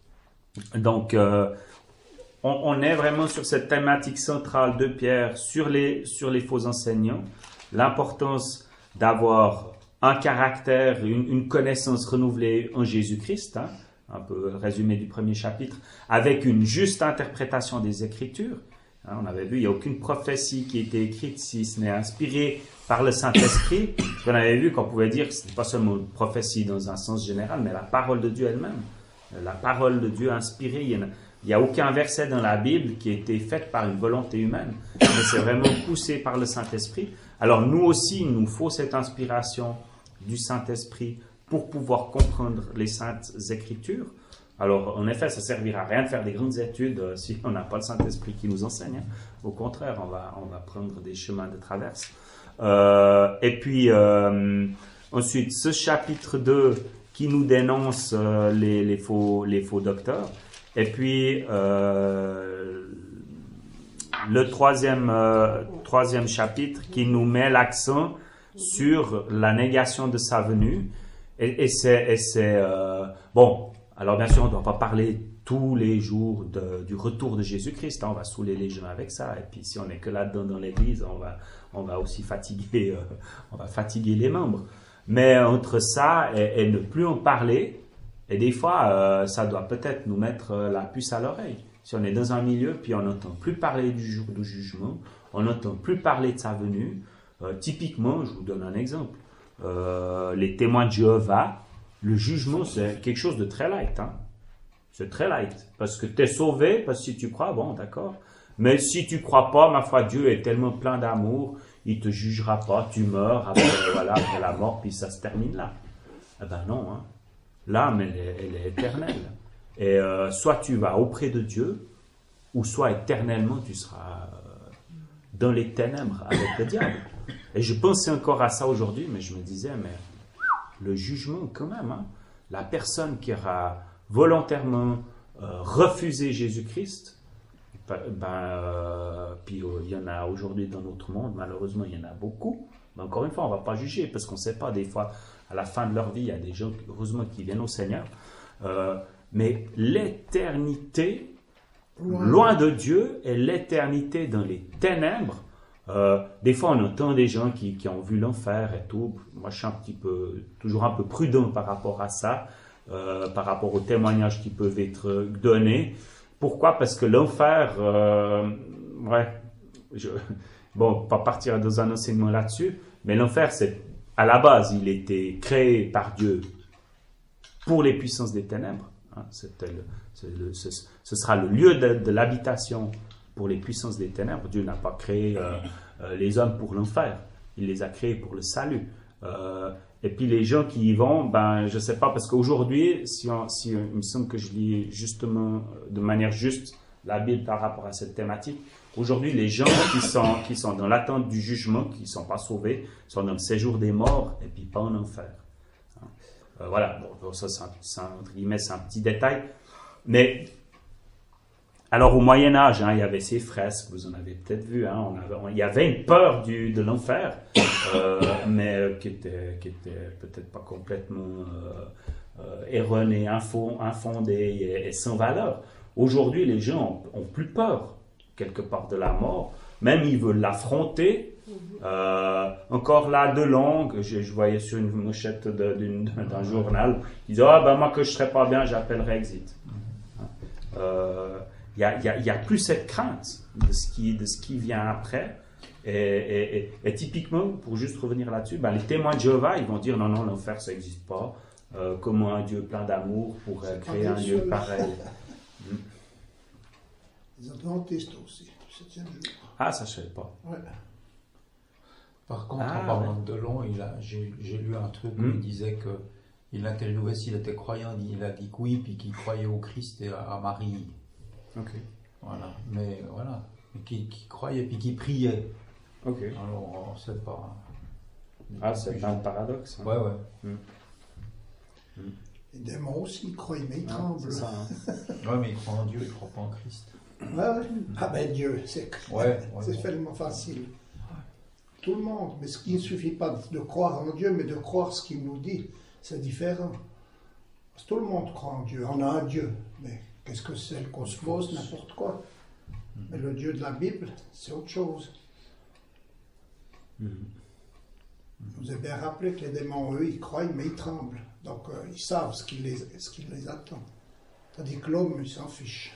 donc, euh, on, on est vraiment sur cette thématique centrale de Pierre sur les, sur les faux enseignants. L'importance d'avoir un caractère, une, une connaissance renouvelée en Jésus-Christ, hein, un peu le résumé du premier chapitre, avec une juste interprétation des Écritures. Hein, on avait vu, il n'y a aucune prophétie qui a été écrite si ce n'est inspiré par le Saint-Esprit. On avait vu qu'on pouvait dire que ce n'est pas seulement une prophétie dans un sens général, mais la parole de Dieu elle-même. La parole de Dieu inspirée, il n'y a, a aucun verset dans la Bible qui a été fait par une volonté humaine, mais c'est vraiment poussé par le Saint-Esprit. Alors nous aussi, il nous faut cette inspiration du Saint-Esprit pour pouvoir comprendre les Saintes Écritures. Alors en effet, ça ne servira à rien de faire des grandes études euh, si on n'a pas le Saint-Esprit qui nous enseigne. Hein. Au contraire, on va, on va prendre des chemins de traverse. Euh, et puis euh, ensuite, ce chapitre deux qui nous dénonce euh, les, les, faux, les faux docteurs. Et puis euh, le troisième, euh, troisième chapitre qui nous met l'accent sur la négation de sa venue. Et, et c'est, et c'est euh, bon, alors bien sûr on ne doit pas parler tous les jours de, du retour de Jésus-Christ, hein, on va saouler les gens avec ça, et puis si on n'est que là-dedans dans l'église, on va, on va aussi fatiguer, euh, on va fatiguer les membres. Mais entre ça et, et ne plus en parler, et des fois euh, ça doit peut-être nous mettre euh, la puce à l'oreille. Si on est dans un milieu, puis on n'entend plus parler du jour du jugement, on n'entend plus parler de sa venue, euh, typiquement, je vous donne un exemple, euh, les témoins de Jéhovah, le jugement c'est quelque chose de très light, hein. C'est très light, parce que tu es sauvé, parce que si tu crois, bon d'accord, mais si tu crois pas, ma foi, Dieu est tellement plein d'amour, il te jugera pas, tu meurs, après, voilà, après la mort, puis ça se termine là. Eh ben non, hein. L'âme, elle est, elle est éternelle. Et euh, soit tu vas auprès de Dieu, ou soit éternellement tu seras euh, dans les ténèbres avec le diable. Et je pensais encore à ça aujourd'hui, mais je me disais, mais le jugement quand même, hein, la personne qui aura volontairement euh, refusé Jésus-Christ, ben, ben, euh, puis euh, il y en a aujourd'hui dans notre monde, malheureusement il y en a beaucoup, mais encore une fois on ne va pas juger, parce qu'on ne sait pas, des fois à la fin de leur vie, il y a des gens, heureusement, qui viennent au Seigneur, euh, mais l'éternité loin. loin de Dieu et l'éternité dans les ténèbres, euh, des fois on entend des gens qui, qui ont vu l'enfer et tout. Moi je suis un petit peu, toujours un peu prudent par rapport à ça, euh, par rapport aux témoignages qui peuvent être donnés. Pourquoi? Parce que l'enfer, euh, ouais, je, bon, pas partir dans un enseignement là-dessus, Mais l'enfer, c'est, à la base, il était créé par Dieu pour les puissances des ténèbres. Hein, c'était le, c'est le, ce, ce sera le lieu de, de l'habitation pour les puissances des ténèbres. Dieu n'a pas créé euh, euh, les hommes pour l'enfer. Il les a créés pour le salut. Euh, et puis les gens qui y vont, ben, je ne sais pas, parce qu'aujourd'hui, si, on, si on, il me semble que je lis justement, de manière juste, la Bible par rapport à cette thématique, aujourd'hui, les gens qui sont, qui sont dans l'attente du jugement, qui ne sont pas sauvés, sont dans le séjour des morts et puis pas en enfer. Hein. Euh, voilà, bon, ça c'est un, c'est un, entre guillemets, c'est un petit détail. Mais, alors au Moyen-Âge, hein, il y avait ces fresques, vous en avez peut-être vu, hein, on avait, on, il y avait une peur du, de l'enfer, euh, mais euh, qui était, qui était peut-être pas complètement euh, euh, erronée, info, infondée et, et sans valeur. Aujourd'hui, les gens ont, ont plus peur, quelque part, de la mort. Même ils veulent l'affronter. Euh, encore là, de langue, je, je voyais sur une mouchette de, d'une, d'un journal, ils disaient, ah ben moi que je ne serais pas bien, j'appellerais Exit. Il euh, n'y a, y a, y a plus cette crainte de ce qui, de ce qui vient après. Et, et, et, et typiquement, pour juste revenir là-dessus, ben, les témoins de Jéhovah, ils vont dire, non, non, l'enfer, ça n'existe pas. Euh, comment un Dieu plein d'amour pourrait créer un Dieu pareil? Les adventistes aussi, le septième jour. Ah, ça je ne savais pas. Ouais. Par contre, Ah, en parlant ouais. de Delon, il a, j'ai, j'ai lu un truc où Mm. il disait que il interviewait s'il était croyant, il a dit que oui, puis qu'il croyait au Christ et à, à Marie. Ok. Voilà. Mais voilà, mais qui, qui croyait puis qui priait. Ok. Alors, on ne sait pas. Ah, c'est un paradoxe. Hein. Ouais, ouais. Mm. Les démons aussi, ils croient, mais ils Ah, tremblent. c'est ça, hein. Ouais, mais il croit en Dieu, il ne croit pas en Christ. Ouais, ouais. Ah ben Dieu, c'est, Ouais, ouais, c'est ouais. tellement facile. Tout le monde, mais ce qui ne suffit pas de croire en Dieu, mais de croire ce qu'il nous dit, c'est différent. Parce que tout le monde croit en Dieu, on a un Dieu, mais qu'est-ce que c'est le cosmos, n'importe quoi. Mais le Dieu de la Bible, c'est autre chose. Mm. Je vous ai bien rappelé que les démons, eux, ils croient, mais ils tremblent. Donc, euh, ils savent ce qui les, ce qui les attend. Tandis que l'homme, il s'en fiche.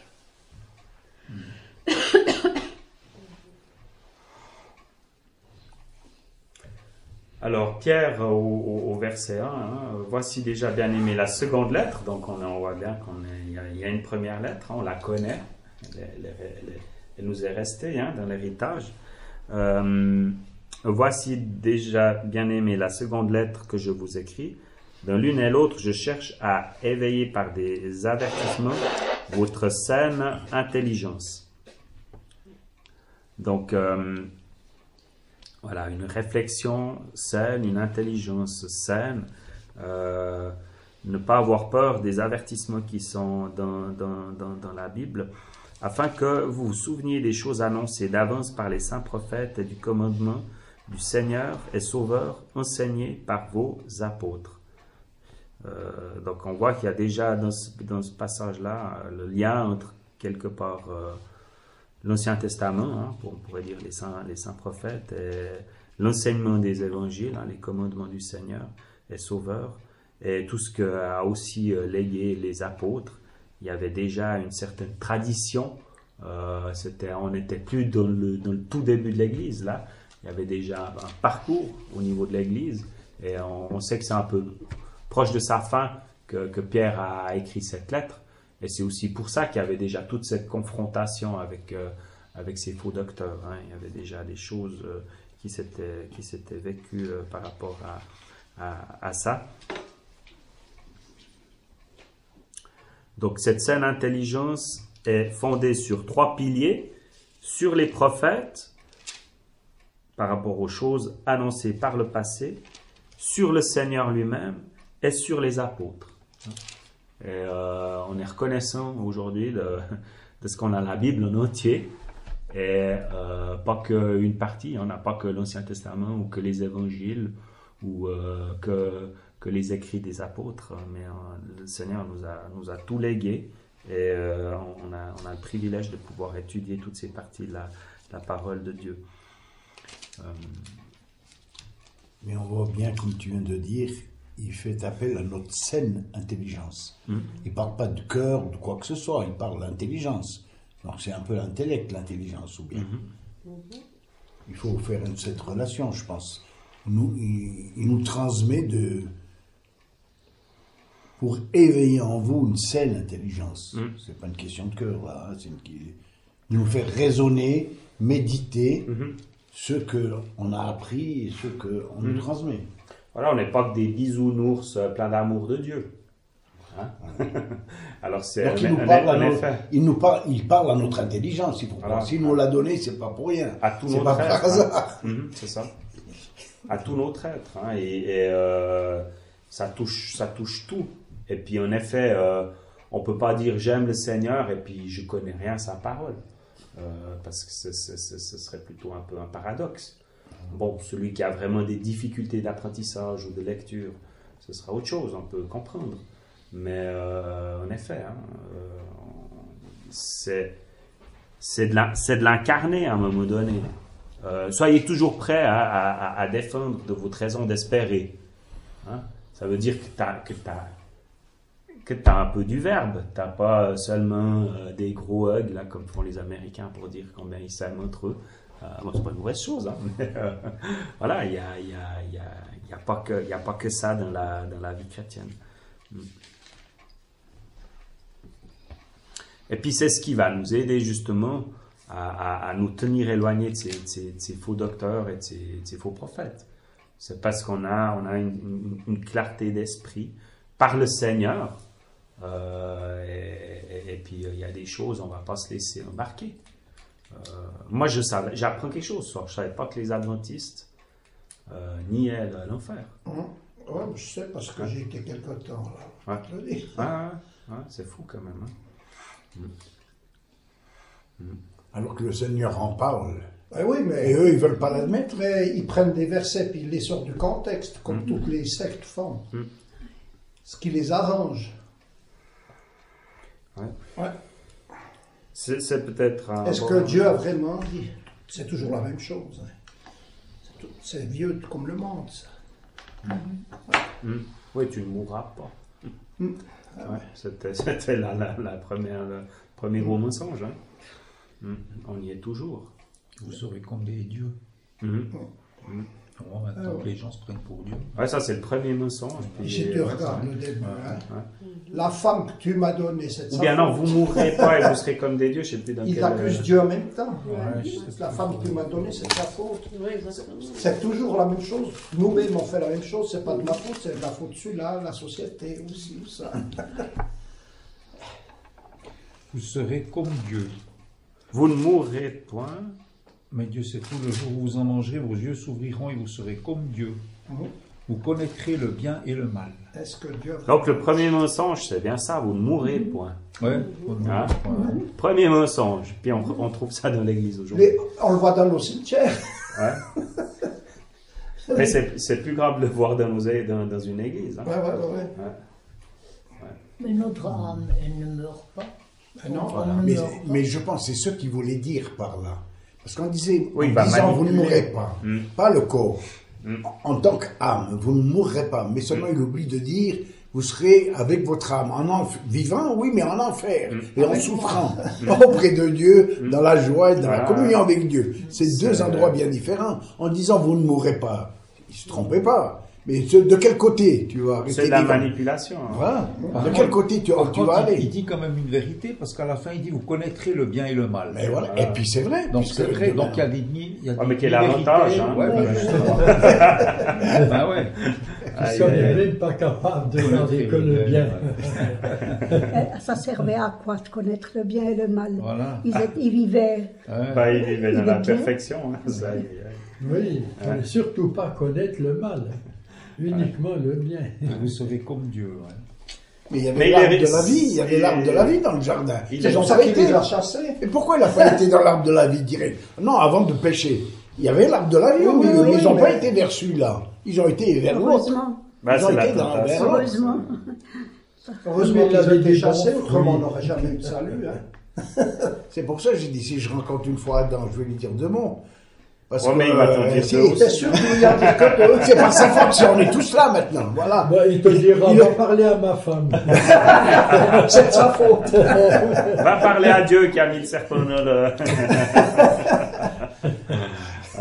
Alors, Pierre, au, au, au verset un, hein, voici déjà bien aimé la seconde lettre. Donc, on, on voit bien qu'il y, y a une première lettre, hein, on la connaît. Elle, elle, elle, elle nous est restée hein, dans l'héritage. Euh, voici déjà bien aimé la seconde lettre que je vous écris. Dans l'une et l'autre, je cherche à éveiller par des avertissements votre saine intelligence. Donc, euh, voilà, une réflexion saine, une intelligence saine, euh, ne pas avoir peur des avertissements qui sont dans, dans, dans, dans la Bible, afin que vous vous souveniez des choses annoncées d'avance par les saints prophètes et du commandement du Seigneur et Sauveur enseigné par vos apôtres. Euh, donc on voit qu'il y a déjà dans ce, dans ce passage-là le lien entre quelque part euh, l'Ancien Testament, hein, pour, on pourrait dire les saints, les saints prophètes, et l'enseignement des évangiles, hein, les commandements du Seigneur et Sauveur, et tout ce qu'a aussi euh, légué les apôtres. Il y avait déjà une certaine tradition, euh, c'était, on n'était plus dans le, dans le tout début de l'Église, là, il y avait déjà un parcours au niveau de l'Église, et on, on sait que c'est un peu proche de sa fin que, que Pierre a écrit cette lettre. Et c'est aussi pour ça qu'il y avait déjà toute cette confrontation avec, euh, avec ces faux docteurs. Hein. Il y avait déjà des choses euh, qui s'étaient, qui s'étaient vécues euh, par rapport à, à, à ça. Donc cette saine intelligence est fondée sur trois piliers, sur les prophètes, par rapport aux choses annoncées par le passé, sur le Seigneur lui-même et sur les apôtres. Et euh, on est reconnaissant aujourd'hui de, de ce qu'on a la Bible en entier, et euh, pas qu'une partie, on n'a pas que l'Ancien Testament ou que les évangiles ou euh, que, que les écrits des apôtres, mais euh, le Seigneur nous a, nous a tout légué, et euh, on, a, on a le privilège de pouvoir étudier toutes ces parties de la, de la parole de Dieu. Euh, Mais on voit bien, comme tu viens de dire, il fait appel à notre saine intelligence. Mm. Il ne parle pas de cœur, de quoi que ce soit, il parle d'intelligence. Donc c'est un peu l'intellect, l'intelligence, ou bien. Mm-hmm. Il faut faire une, cette relation, je pense. nous, il, il nous transmet de, pour éveiller en vous une saine intelligence. Mm. C'est pas une question de cœur, là. Hein, c'est une, de nous faire raisonner, méditer Mhm. ce qu'on a appris et ce qu'on nous Mm. transmet. Voilà, on n'est pas que des bisounours euh, pleins d'amour de Dieu. Hein? Alors c'est Donc, il un, nous un- parle à un notre- effet. il nous parle, il parle à notre intelligence. Il faut Voilà. pas. S'il nous l'a donné, c'est pas pour rien. À tout C'est notre pas par être, hasard. hein. Mhm, c'est ça. À tout notre être. Hein. Et, et, euh, ça, touche, ça touche tout. Et puis en effet, euh, on ne peut pas dire j'aime le Seigneur et puis je ne connais rien à sa parole. Euh, parce que ce, ce- ce- ce serait plutôt un peu un paradoxe. Bon, celui qui a vraiment des difficultés d'apprentissage ou de lecture, ce sera autre chose, on peut comprendre. Mais euh, en effet, hein, euh, c'est, c'est de l'in- c'est de l'incarner à un moment donné. Euh, soyez toujours prêts à, à- à défendre de votre raison d'espérer. Hein. Ça veut dire que tu as que t'as, que t'as un peu du verbe. Tu n'as pas seulement euh, des gros hugs, là, comme font les Américains, pour dire combien ils s'aiment entre eux. Euh, bon, c'est pas une mauvaise chose, hein, mais euh, voilà, il n'y a, il y a, il y a, il y a, pas que- il y a pas que ça dans la, dans la vie chrétienne. Mm. Et puis c'est ce qui va nous aider justement à, à- à nous tenir éloignés de ces, de ces- de ces faux docteurs et de ces, de ces faux prophètes. C'est parce qu'on a, on a une, une- une clarté d'esprit par le Seigneur. Euh, et, et- et puis il y a des choses, on ne va pas se laisser embarquer. Euh, moi, je savais, j'apprends quelque chose. Je ne savais pas que les adventistes euh, niaient le- l'enfer. Hein? Ouais, je sais parce que j'ai été quelque temps là. Ouais. Je le dis. Ah, ouais, ouais, c'est fou quand même. Hein. Alors que le Seigneur en parle. Eh oui, mais, Et eux, ils veulent pas l'admettre. mais ils prennent des versets puis ils les sortent du contexte, comme Mm. toutes les sectes font. Mm. Ce qui les arrange. Ouais. Ouais. C'est, c'est peut-être un Est-ce bon- que Dieu a vraiment dit? C'est toujours la même chose. hein. C'est tout- C'est vieux comme le monde, ça. Hmm. Oui, tu ne mourras pas. Hmm. Ouais, c'était, c'était la, la, la première, le premier gros mensonge. Hein. Hmm. On y est toujours. Vous serez comme des dieux. Hmm. Bon, maintenant Ah ouais. que les gens se prennent pour Dieu. Ouais, ça c'est le premier mensonge. Puis, Si tu euh, regardes ouais, le début, ouais, hein. ouais. La femme que tu m'as donnée, c'est de Ou sa bien non, faute. vous mourrez pas et vous serez comme des dieux. Je sais plus dans Ils quel, accusent euh, Dieu en même temps. Ouais, je sais La femme que tu m'as donnée, c'est de sa faute. Oui, exactement. C'est toujours la même chose. Nous-mêmes, on fait la même chose. C'est pas de ma faute, c'est de la faute de celui-là, la société, aussi, ou ça. Vous serez comme Dieu. Vous ne mourrez point. Mais Dieu sait tout, le jour où vous en mangerez, vos yeux s'ouvriront et vous serez comme Dieu. Mhm. Vous connaîtrez le bien et le mal. Est-ce que Dieu... Donc le premier mensonge, c'est bien ça. Vous ne mourrez point. Ouais. Hein? Ouais. Premier mensonge. Puis on, on trouve ça dans l'Église aujourd'hui. Les- On le voit dans nos cimetières. Ouais. Mais c'est, c'est plus grave de le voir dans, nos, dans, dans une église. Hein. Ouais, ouais, ouais. ouais. Ouais. Mais notre âme, elle ne meurt pas. Mais non, On ne Mais, meurt pas. mais je pense que c'est ce qu'il voulait dire par là. Parce qu'on disait, Oui, en il va disant, vous ne manipuler. mourrez pas. Mm. Pas le corps. Mm. En tant qu'âme, vous ne mourrez pas. Mais seulement il oublie de dire, vous serez avec votre âme en enf- vivant, oui, mais en enfer. Mm. Et en souffrant. Auprès de Dieu, dans la joie et dans la Voilà. communion avec Dieu. C'est C'est- deux endroits bien différents. En disant, vous ne mourrez pas. Il ne se trompait pas. Mais ce- de quel côté tu vas rester C'est de la vivant? manipulation. hein. Voilà. Par De contre- quel côté tu, Par tu contre, vas il- aller? il dit quand même une vérité, parce qu'à la fin, il dit, vous connaîtrez le bien et le mal. Mais voilà. Et puis c'est vrai. Donc puisque- c'est vrai, donc il y a des demi, il y a Ah, des mais quel demi-vérités. avantage, hein. Ouais, ben, justement. Ben ouais. Parce qu'on n'est même pas capable de garder que le bien. Euh, Ça servait à quoi de connaître le bien et le mal? Voilà. Ils, étaient- ils vivaient. Ouais. Bah, il vivait dans Il la est bien. perfection. Hein. Ça, il- Oui, il ne faut surtout pas connaître le mal, uniquement le bien. Et vous serez comme Dieu. Ouais. Mais il y avait Mais il l'arbre est- de la vie, il y avait c'est- l'arbre de la vie dans le jardin. Il Ils est- ont C'est ça pas qui été. les a chassés. Et pourquoi il a pas été dans l'arbre de la vie direct? Non, avant de pêcher. Il y avait l'arbre de la vie, Oui, oui, oui, mais oui, ils n'ont mais- pas été vers celui-là. Ils ont été vers l'autre. Heureusement. Bah, Ils ont c'est la été dans- tentation. vers l'autre. Heureusement. Heureusement Mais il qu'ils ont avait été des chassés, bons autrement on fruits. n'aurait jamais eu de salut. Hein. C'est pour ça que j'ai dit, si je rencontre une fois Adam, je vais lui dire deux mots. Parce Ouais, que, mais il va t'en euh, dire si- deux aussi. C'est sûr qu'il y a des que c'est pas sa faute si on est tous là maintenant. Voilà. Bah, il te dira, Il va a- parler à ma femme. c'est de sa faute. Va parler à Dieu qui a mis le serpent dans le. Ouais,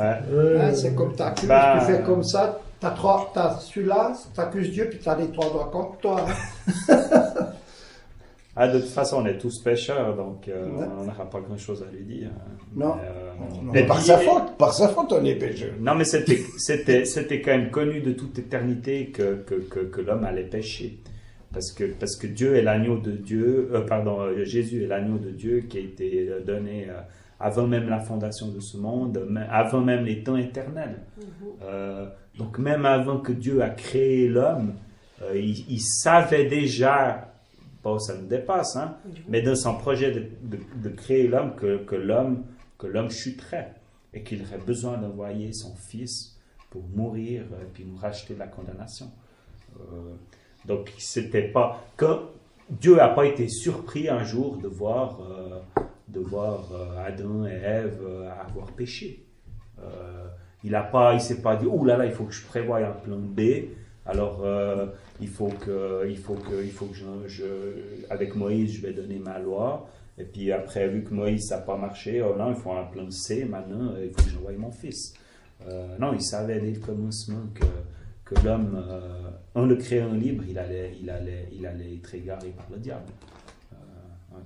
Ouais. Euh, Hein, c'est comme t'accuses, bah, tu fais comme ça, t'as trois, t'as celui-là, t'accuses Dieu, puis t'as les trois doigts contre toi. Hein. Ah, de toute façon, on est tous pécheurs, donc euh, Ouais. on n'aura pas grand-chose à lui dire. Non. Mais, euh, Mais et par puis- sa faute, par sa faute, on est pécheur. Non, mais c'était, c'était, c'était quand même connu de toute éternité que, que, que, que l'homme allait pécher. Parce que, parce que Dieu est l'agneau de Dieu, euh, pardon, euh, Jésus est l'agneau de Dieu qui a été euh, donné euh, avant même la fondation de ce monde, mais avant même les temps éternels. Euh, donc même avant que Dieu a créé l'homme, euh, il, il savait déjà, bon ça nous dépasse, hein, mais dans son projet de, de, de créer l'homme, que, que l'homme, que l'homme chuterait et qu'il aurait besoin d'envoyer son fils pour mourir et puis nous racheter de la condamnation. Euh, donc c'était pas que Dieu n'a pas été surpris un jour de voir, euh, de voir euh, Adam et Ève euh, avoir péché. Euh, il a pas, il s'est pas dit oh là là, il faut que je prévoie un plan B. Alors euh, il faut que, il faut que, il faut que je, je, avec Moïse, je vais donner ma loi. Et puis après, vu que Moïse ça n'a pas marché, oh non, il faut un plan C. Maintenant, il faut que j'envoie mon fils. Euh, non, il savait dès le commencement que que l'homme, euh, en le créant libre, il allait, il allait, il allait être égaré par le diable. Euh, ouais.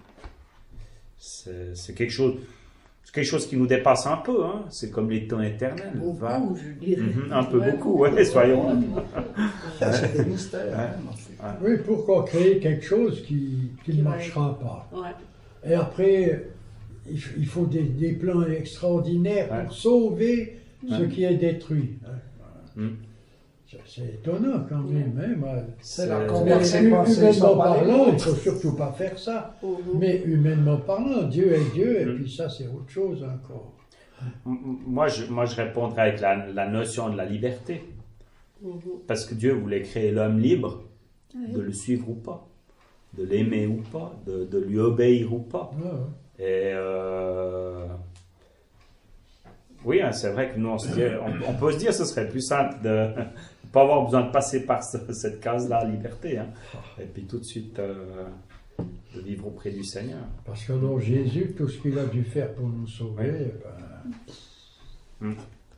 c'est, c'est quelque chose, c'est quelque chose qui nous dépasse un peu. Hein. C'est comme les temps éternels. Beaucoup, Va. je dirais. Mm-hmm, un peu Ouais, beaucoup, ouais, soyons. Ça, c'est des mystères. Ouais. Hein. Oui, pourquoi créer quelque chose qui, qui ne marchera pas? Ouais. Et après, il f- il faut des, des plans extraordinaires Ouais. pour sauver ce Ouais. qui est détruit. hein. Mm. C'est- C'est étonnant quand même. hein, moi. C'est la C'est- Mais conversée hu- passée humainement sans parler parlant, il ne d'autre. faut surtout pas faire ça. Mhm. Mais humainement parlant, Dieu est Dieu, et Mm. puis ça, c'est autre chose encore. M- Moi, je, moi, je répondrais avec la, la notion de la liberté. Mhm. Parce que Dieu voulait créer l'homme libre de le suivre ou pas, de l'aimer ou pas, de, de lui obéir ou pas. Ouais, ouais. Et euh, oui, hein, c'est vrai que nous, on, se dit- on, on peut se dire que ce serait plus simple de ne pas avoir besoin de passer par ce- cette case-là, liberté, hein. Et puis tout de suite euh, de vivre auprès du Seigneur. Parce que non, Jésus, tout ce qu'il a dû faire pour nous sauver, Ouais. ben,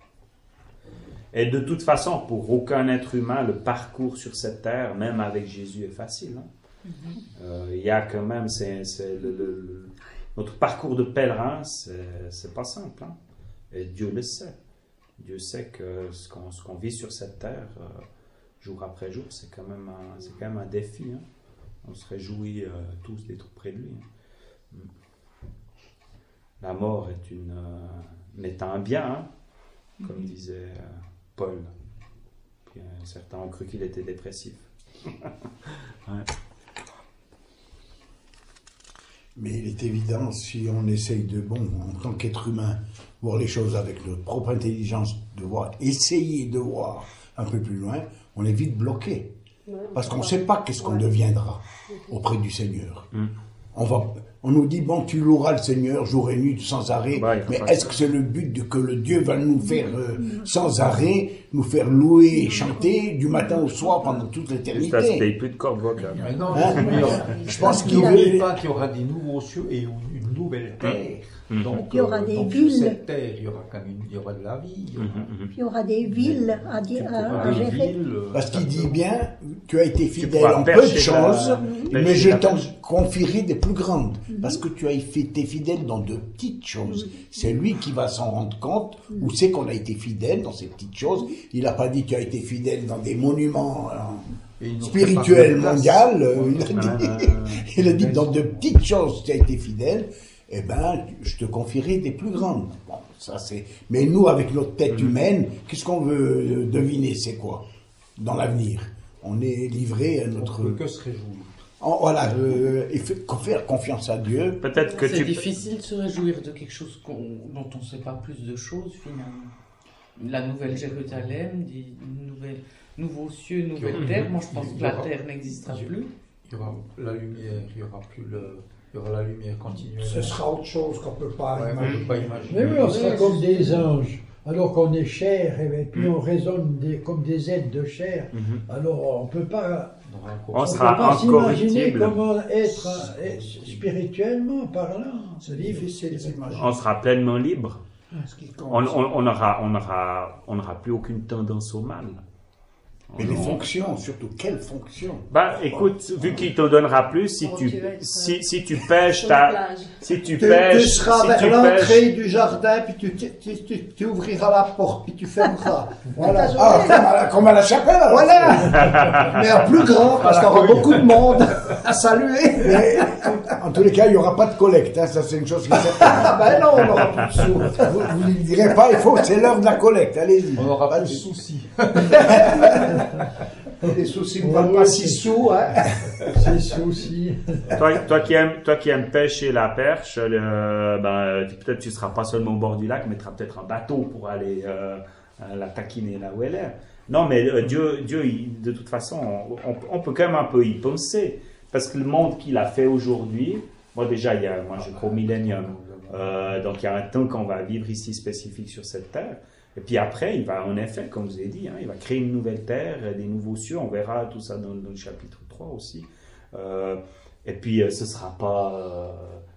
Et de toute façon, pour aucun être humain, le parcours sur cette terre, même avec Jésus, est facile. hein. Euh, Il y a quand même, c'est, c'est le- le- le- notre parcours de pèlerin, c'est, c'est pas simple. hein. Et Dieu le sait. Dieu sait que ce qu'on, ce qu'on vit sur cette terre, euh, jour après jour, c'est quand même un, c'est quand même un défi. hein. On se réjouit euh, tous d'être près de lui. hein. La mort est une, euh, n'est un bien, hein, comme disait euh, Paul. Puis, euh, certains ont cru qu'il était dépressif. Ouais. Mais il est évident, si on essaye de, bon, en tant qu'être humain, voir les choses avec notre propre intelligence, de voir, essayer de voir un peu plus loin, on est vite bloqué. Ouais. Parce qu'on ne sait pas qu'est-ce qu'on Ouais. deviendra auprès du Seigneur. Mm. On va, on nous dit, bon, tu loueras le Seigneur jour et nuit sans arrêt. Ouais, mais ouais. est-ce que c'est le but de que le Dieu va nous faire euh, sans arrêt, nous faire louer et chanter du matin au soir pendant toute Ça se l'éternité? paye plus de cordes vocales. Mais non, Hein? mais il y aura- Je pense qu'il N'oubliez veut... pas qu'il y aura des nouveaux cieux et une une nouvelle terre. Mhm. Donc, Il y aura euh, des donc, villes. sur cette terre, il y aura quand même une- il y aura de la vie. Il y aura, Mhm. Il y aura des villes à, tu dire, pourras à, à des gérer. villes, euh, Parce qu'il dit exactement. bien, tu as été fidèle pourras en peu de percher la- choses, mais percher je la t'en perche. confierai des plus grandes. Parce que tu as été fidèle dans de petites choses. C'est lui qui va s'en rendre compte où c'est qu'on a été fidèle dans ces petites choses. Il n'a pas dit que tu as été fidèle dans des monuments euh, Et ils n'ont spirituels pas de place. mondiaux. euh, il, a dit, Ah. il a dit que dans de petites choses tu as été fidèle. Eh ben, je te confierai des plus grandes. Bon, ça c'est. Mais nous, avec notre tête humaine, qu'est-ce qu'on veut euh, deviner? C'est quoi dans l'avenir? On est livré à On notre. ne peut que se réjouir. En- voilà, euh, et fait- faire confiance à Dieu. Peut-être que C'est tu... difficile de se réjouir de quelque chose qu'on- dont on ne sait pas plus de choses finalement. La nouvelle Jérusalem, des nouvelles, nouveaux cieux, nouvelle Mhm. terre. Moi je pense Il y que la aura- terre n'existera il y- plus. Il y aura la lumière, il y aura plus le, il y aura la lumière continuelle. Ce sera autre chose qu'on ne peut pas Ouais, moi, je imaginer. peux pas imaginer. Mais oui, on sera Ouais, comme c'est- des anges, alors qu'on est chair, et puis on raisonne des- comme des êtres de chair. Mhm. Alors on ne peut pas, On aura encore- On on sera peut pas s'imaginer incorruptible. comment être, être spirituellement parlant. C'est difficile d'imaginer. On sera pleinement libre. Ce qui compte. on on- on n'aura on aura, on aura plus aucune tendance au mal. Et les On- fonctions, surtout quelles fonctions? Bah, écoute, vu qu'il te donnera plus, si Oh, tu, tu vas être, si, si tu pêches Sur la ta, plage. si tu Tu, pêches, tu seras si vers tu l'entrée pêches, du jardin, puis tu, tu, tu, tu- tu ouvriras la porte, puis tu fermeras. Voilà. Ah, comme à la, comme à la chapelle alors. Voilà. Mais en plus grand, parce qu'il y aura beaucoup de monde à saluer. Mais, en tous les cas, il n'y aura pas de collecte, hein, ça c'est une chose qui est certaine. Ah ben non, on n'aura plus de sous. Vous ne lui direz pas, il faut, c'est l'heure de la collecte, allez-y. On n'aura pas de Vas-y. soucis. Les soucis ne valent pas six sous. Hein. C'est souci. toi, toi qui aimes, toi qui aimes pêcher la perche, euh, ben, peut-être tu seras pas seulement au bord du lac, mais tu auras peut-être un bateau pour aller euh, la taquiner là où elle est. Non, mais euh, Dieu, Dieu, il- de toute façon, on, on- on peut quand même un peu y penser, parce que le monde qu'il a fait aujourd'hui, moi déjà, il y a, moi je crois au millénium, euh, donc il y a un temps qu'on va vivre ici spécifique sur cette terre. Et puis après, il va en effet, comme je vous ai dit, hein, il va créer une nouvelle terre, euh, des nouveaux cieux. On verra tout ça dans, dans le chapitre trois aussi. Euh, et puis, euh, ce ne sera pas... euh,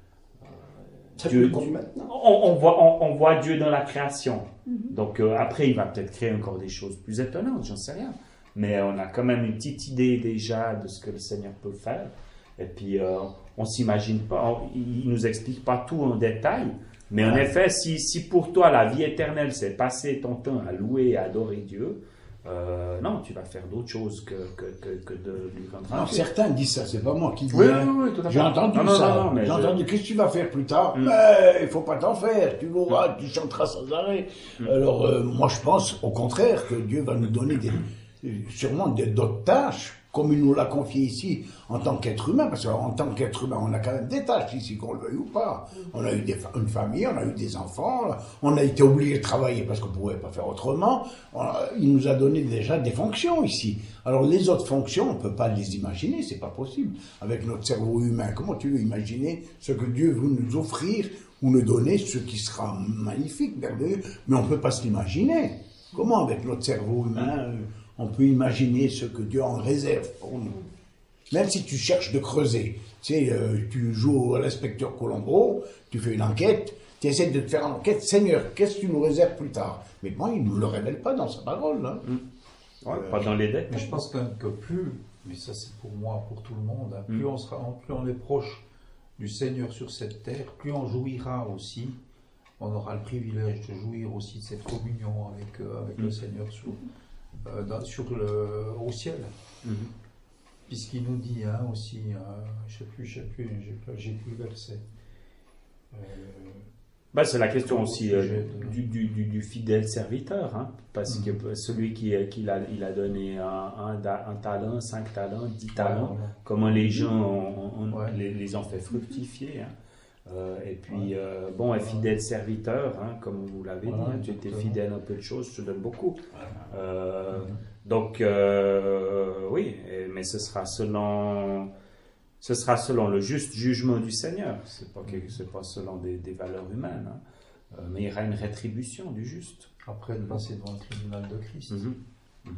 C'est Dieu- plus comme maintenant. on, on voit, on, on voit Dieu dans la création. Donc euh, après, il va peut-être créer encore des choses plus étonnantes, j'en sais rien. Mais on a quand même une petite idée déjà de ce que le Seigneur peut faire. Et puis, euh, on s'imagine pas, on- il ne nous explique pas tout en détail. Mais en effet, si, si pour toi la vie éternelle, c'est passer ton temps à louer et à adorer Dieu, euh, non, tu vas faire d'autres choses que, que, que, que de lui rendre Non, un culte. certains disent ça, c'est pas moi qui dis. Oui, hein. oui, oui, tout à fait. J'ai entendu Non, non, ça. non, non, mais J'ai je- entendu, qu'est-ce que tu vas faire plus tard? Mm. Mais il faut pas t'en faire, tu loueras, tu chanteras sans arrêt. Alors, euh, moi je pense au contraire que Dieu va nous donner des, sûrement des- d'autres tâches, comme il nous l'a confié ici, en tant qu'être humain, parce qu'en tant qu'être humain, on a quand même des tâches ici, qu'on le veuille ou pas. On a eu des fa- une famille, on a eu des enfants, on a été obligé de travailler parce qu'on ne pouvait pas faire autrement. On a- il nous a donné déjà des fonctions ici. Alors les autres fonctions, on ne peut pas les imaginer, c'est pas possible. Avec notre cerveau humain, comment tu veux imaginer ce que Dieu veut nous offrir ou nous donner, ce qui sera magnifique, merveilleux, mais on ne peut pas se l'imaginer. Comment avec notre cerveau humain, euh, on peut imaginer ce que Dieu en réserve pour nous? Même si tu cherches de creuser, tu sais, euh, tu joues à l'inspecteur Colombo, tu fais une enquête, tu essaies de te faire une enquête, Seigneur, qu'est-ce que tu nous réserves plus tard? Mais bon, il ne nous le révèle pas dans sa parole. Hein. Ouais, pas dans les dettes. Mais je pense quand même que plus, mais ça c'est pour moi, pour tout le monde, hein, plus, Mm. on sera, plus on est proche du Seigneur sur cette terre, plus on jouira aussi, on aura le privilège de jouir aussi de cette communion avec, euh, avec Mm. le Seigneur sur, euh, dans- sur le, au ciel. Mhm. Puisqu'il nous dit hein, aussi, euh, je ne sais plus, je sais plus, j'ai pas- j'ai plus le verset. Euh, Bah, c'est la question aussi euh, Sujet de- du, du, du, du fidèle serviteur, hein, parce Mhm. que celui qui, qui a, il a donné un, un, da- un talent, cinq talents, dix talents, voilà. comment les gens ont- ont- Ouais. les, les ont fait fructifier. Hein. Euh, et puis, euh, bon, un fidèle serviteur, hein, comme vous l'avez Voilà, dit, hein, tu étais exactement. fidèle à un peu de choses, je te donne beaucoup. Euh, Mhm. Donc, euh, oui, et- mais ce sera selon, ce sera selon le juste jugement du Seigneur. C'est pas, que- c'est pas selon des, des valeurs humaines, hein. Euh, mais il y aura une rétribution du juste. Après de passer devant le tribunal de Christ. Mhm. Mhm.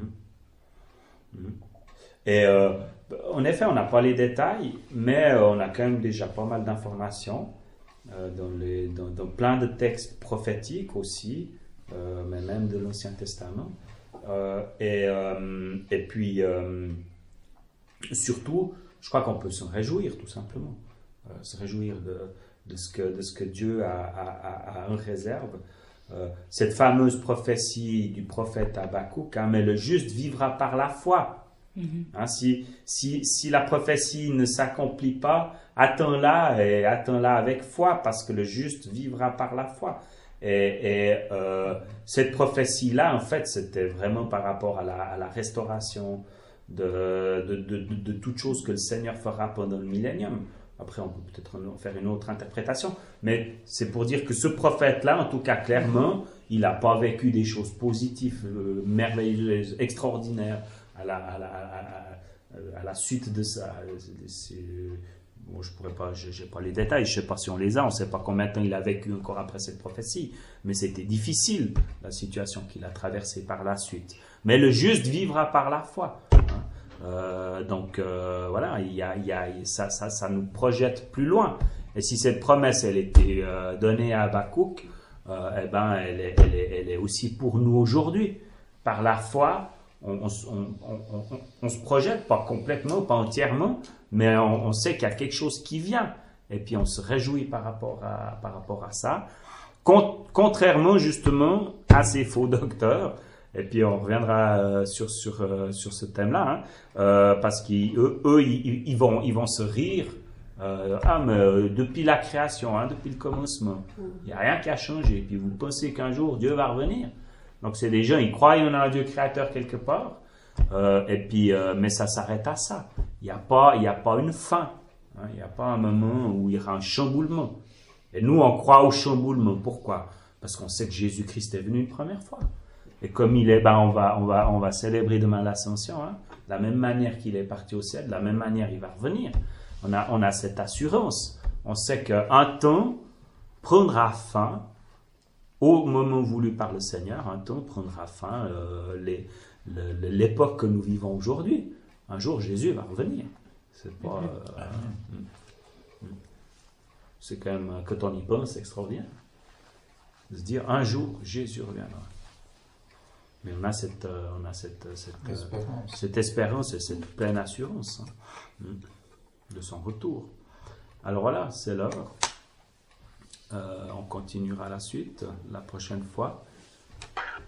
Mhm. Et euh, en effet, on n'a pas les détails, mais euh, on a quand même déjà pas mal d'informations euh, dans, les, dans, dans plein de textes prophétiques aussi, euh, mais même de l'Ancien Testament. Euh, et, euh, et puis, euh, surtout, je crois qu'on peut s'en réjouir, tout simplement. Euh, se réjouir de, de, ce que, de ce que Dieu a, a, a, a en réserve. Euh, cette fameuse prophétie du prophète Habakkuk, hein, mais le juste vivra par la foi. Hein, si, si, si la prophétie ne s'accomplit pas, attends-la et attends-la avec foi, parce que le juste vivra par la foi. Et, et euh, cette prophétie-là, en fait, c'était vraiment par rapport à la, à la restauration de, de, de, de, de toute chose que le Seigneur fera pendant le millénium. Après, on peut peut-être faire une autre interprétation, mais c'est pour dire que ce prophète-là, en tout cas clairement, il n'a pas vécu des choses positives, euh, merveilleuses, extraordinaires à la, à la, à la, à la suite de ça. C'est, bon, je pourrais pas, je n'ai pas les détails, je ne sais pas si on les a, on ne sait pas combien de temps il a vécu encore après cette prophétie, mais c'était difficile, la situation qu'il a traversée par la suite. Mais le juste vivra par la foi. Hein. Euh, donc euh, voilà, il y a, il y a, ça, ça, ça nous projette plus loin. Et si cette promesse elle était euh, donnée à Habakkuk, euh, eh ben, elle est, elle, est, elle est aussi pour nous aujourd'hui. Par la foi, on, on, on, on, on, on se projette, pas complètement, pas entièrement, mais on, on sait qu'il y a quelque chose qui vient. Et puis on se réjouit par rapport à, par rapport à ça. Con, contrairement justement à ces faux docteurs, et puis on reviendra euh, sur, sur, euh, sur ce thème-là, hein, euh, parce qu'eux, eux, ils, ils, vont, ils vont se rire. Euh, ah, mais euh, depuis la création, hein, depuis le commencement, il n'y a rien qui a changé. Et puis vous pensez qu'un jour Dieu va revenir. Donc c'est des gens, ils croient qu'il y en a un Dieu créateur quelque part, euh, et puis, euh, mais ça s'arrête à ça. Il n'y a pas, il n'y a pas une fin. Hein, il n'y a pas un moment où il y aura un chamboulement. Et nous, on croit au chamboulement. Pourquoi? Parce qu'on sait que Jésus-Christ est venu une première fois. Et comme il est, ben on va, on va, on va célébrer demain l'ascension. Hein, de la même manière qu'il est parti au ciel, de la même manière il va revenir. On a, on a cette assurance. On sait qu'un temps prendra fin au moment voulu par le Seigneur. Un temps prendra fin euh, les, le, l'époque que nous vivons aujourd'hui. Un jour, Jésus va revenir. C'est pas... Euh, c'est quand même, quand on y pense, c'est extraordinaire. De se dire, un jour, Jésus reviendra. Mais on a cette, euh, on a cette, cette, espérance. Euh, cette espérance et cette pleine assurance hein, de son retour. Alors voilà, c'est l'heure. Euh, on continuera la suite la prochaine fois.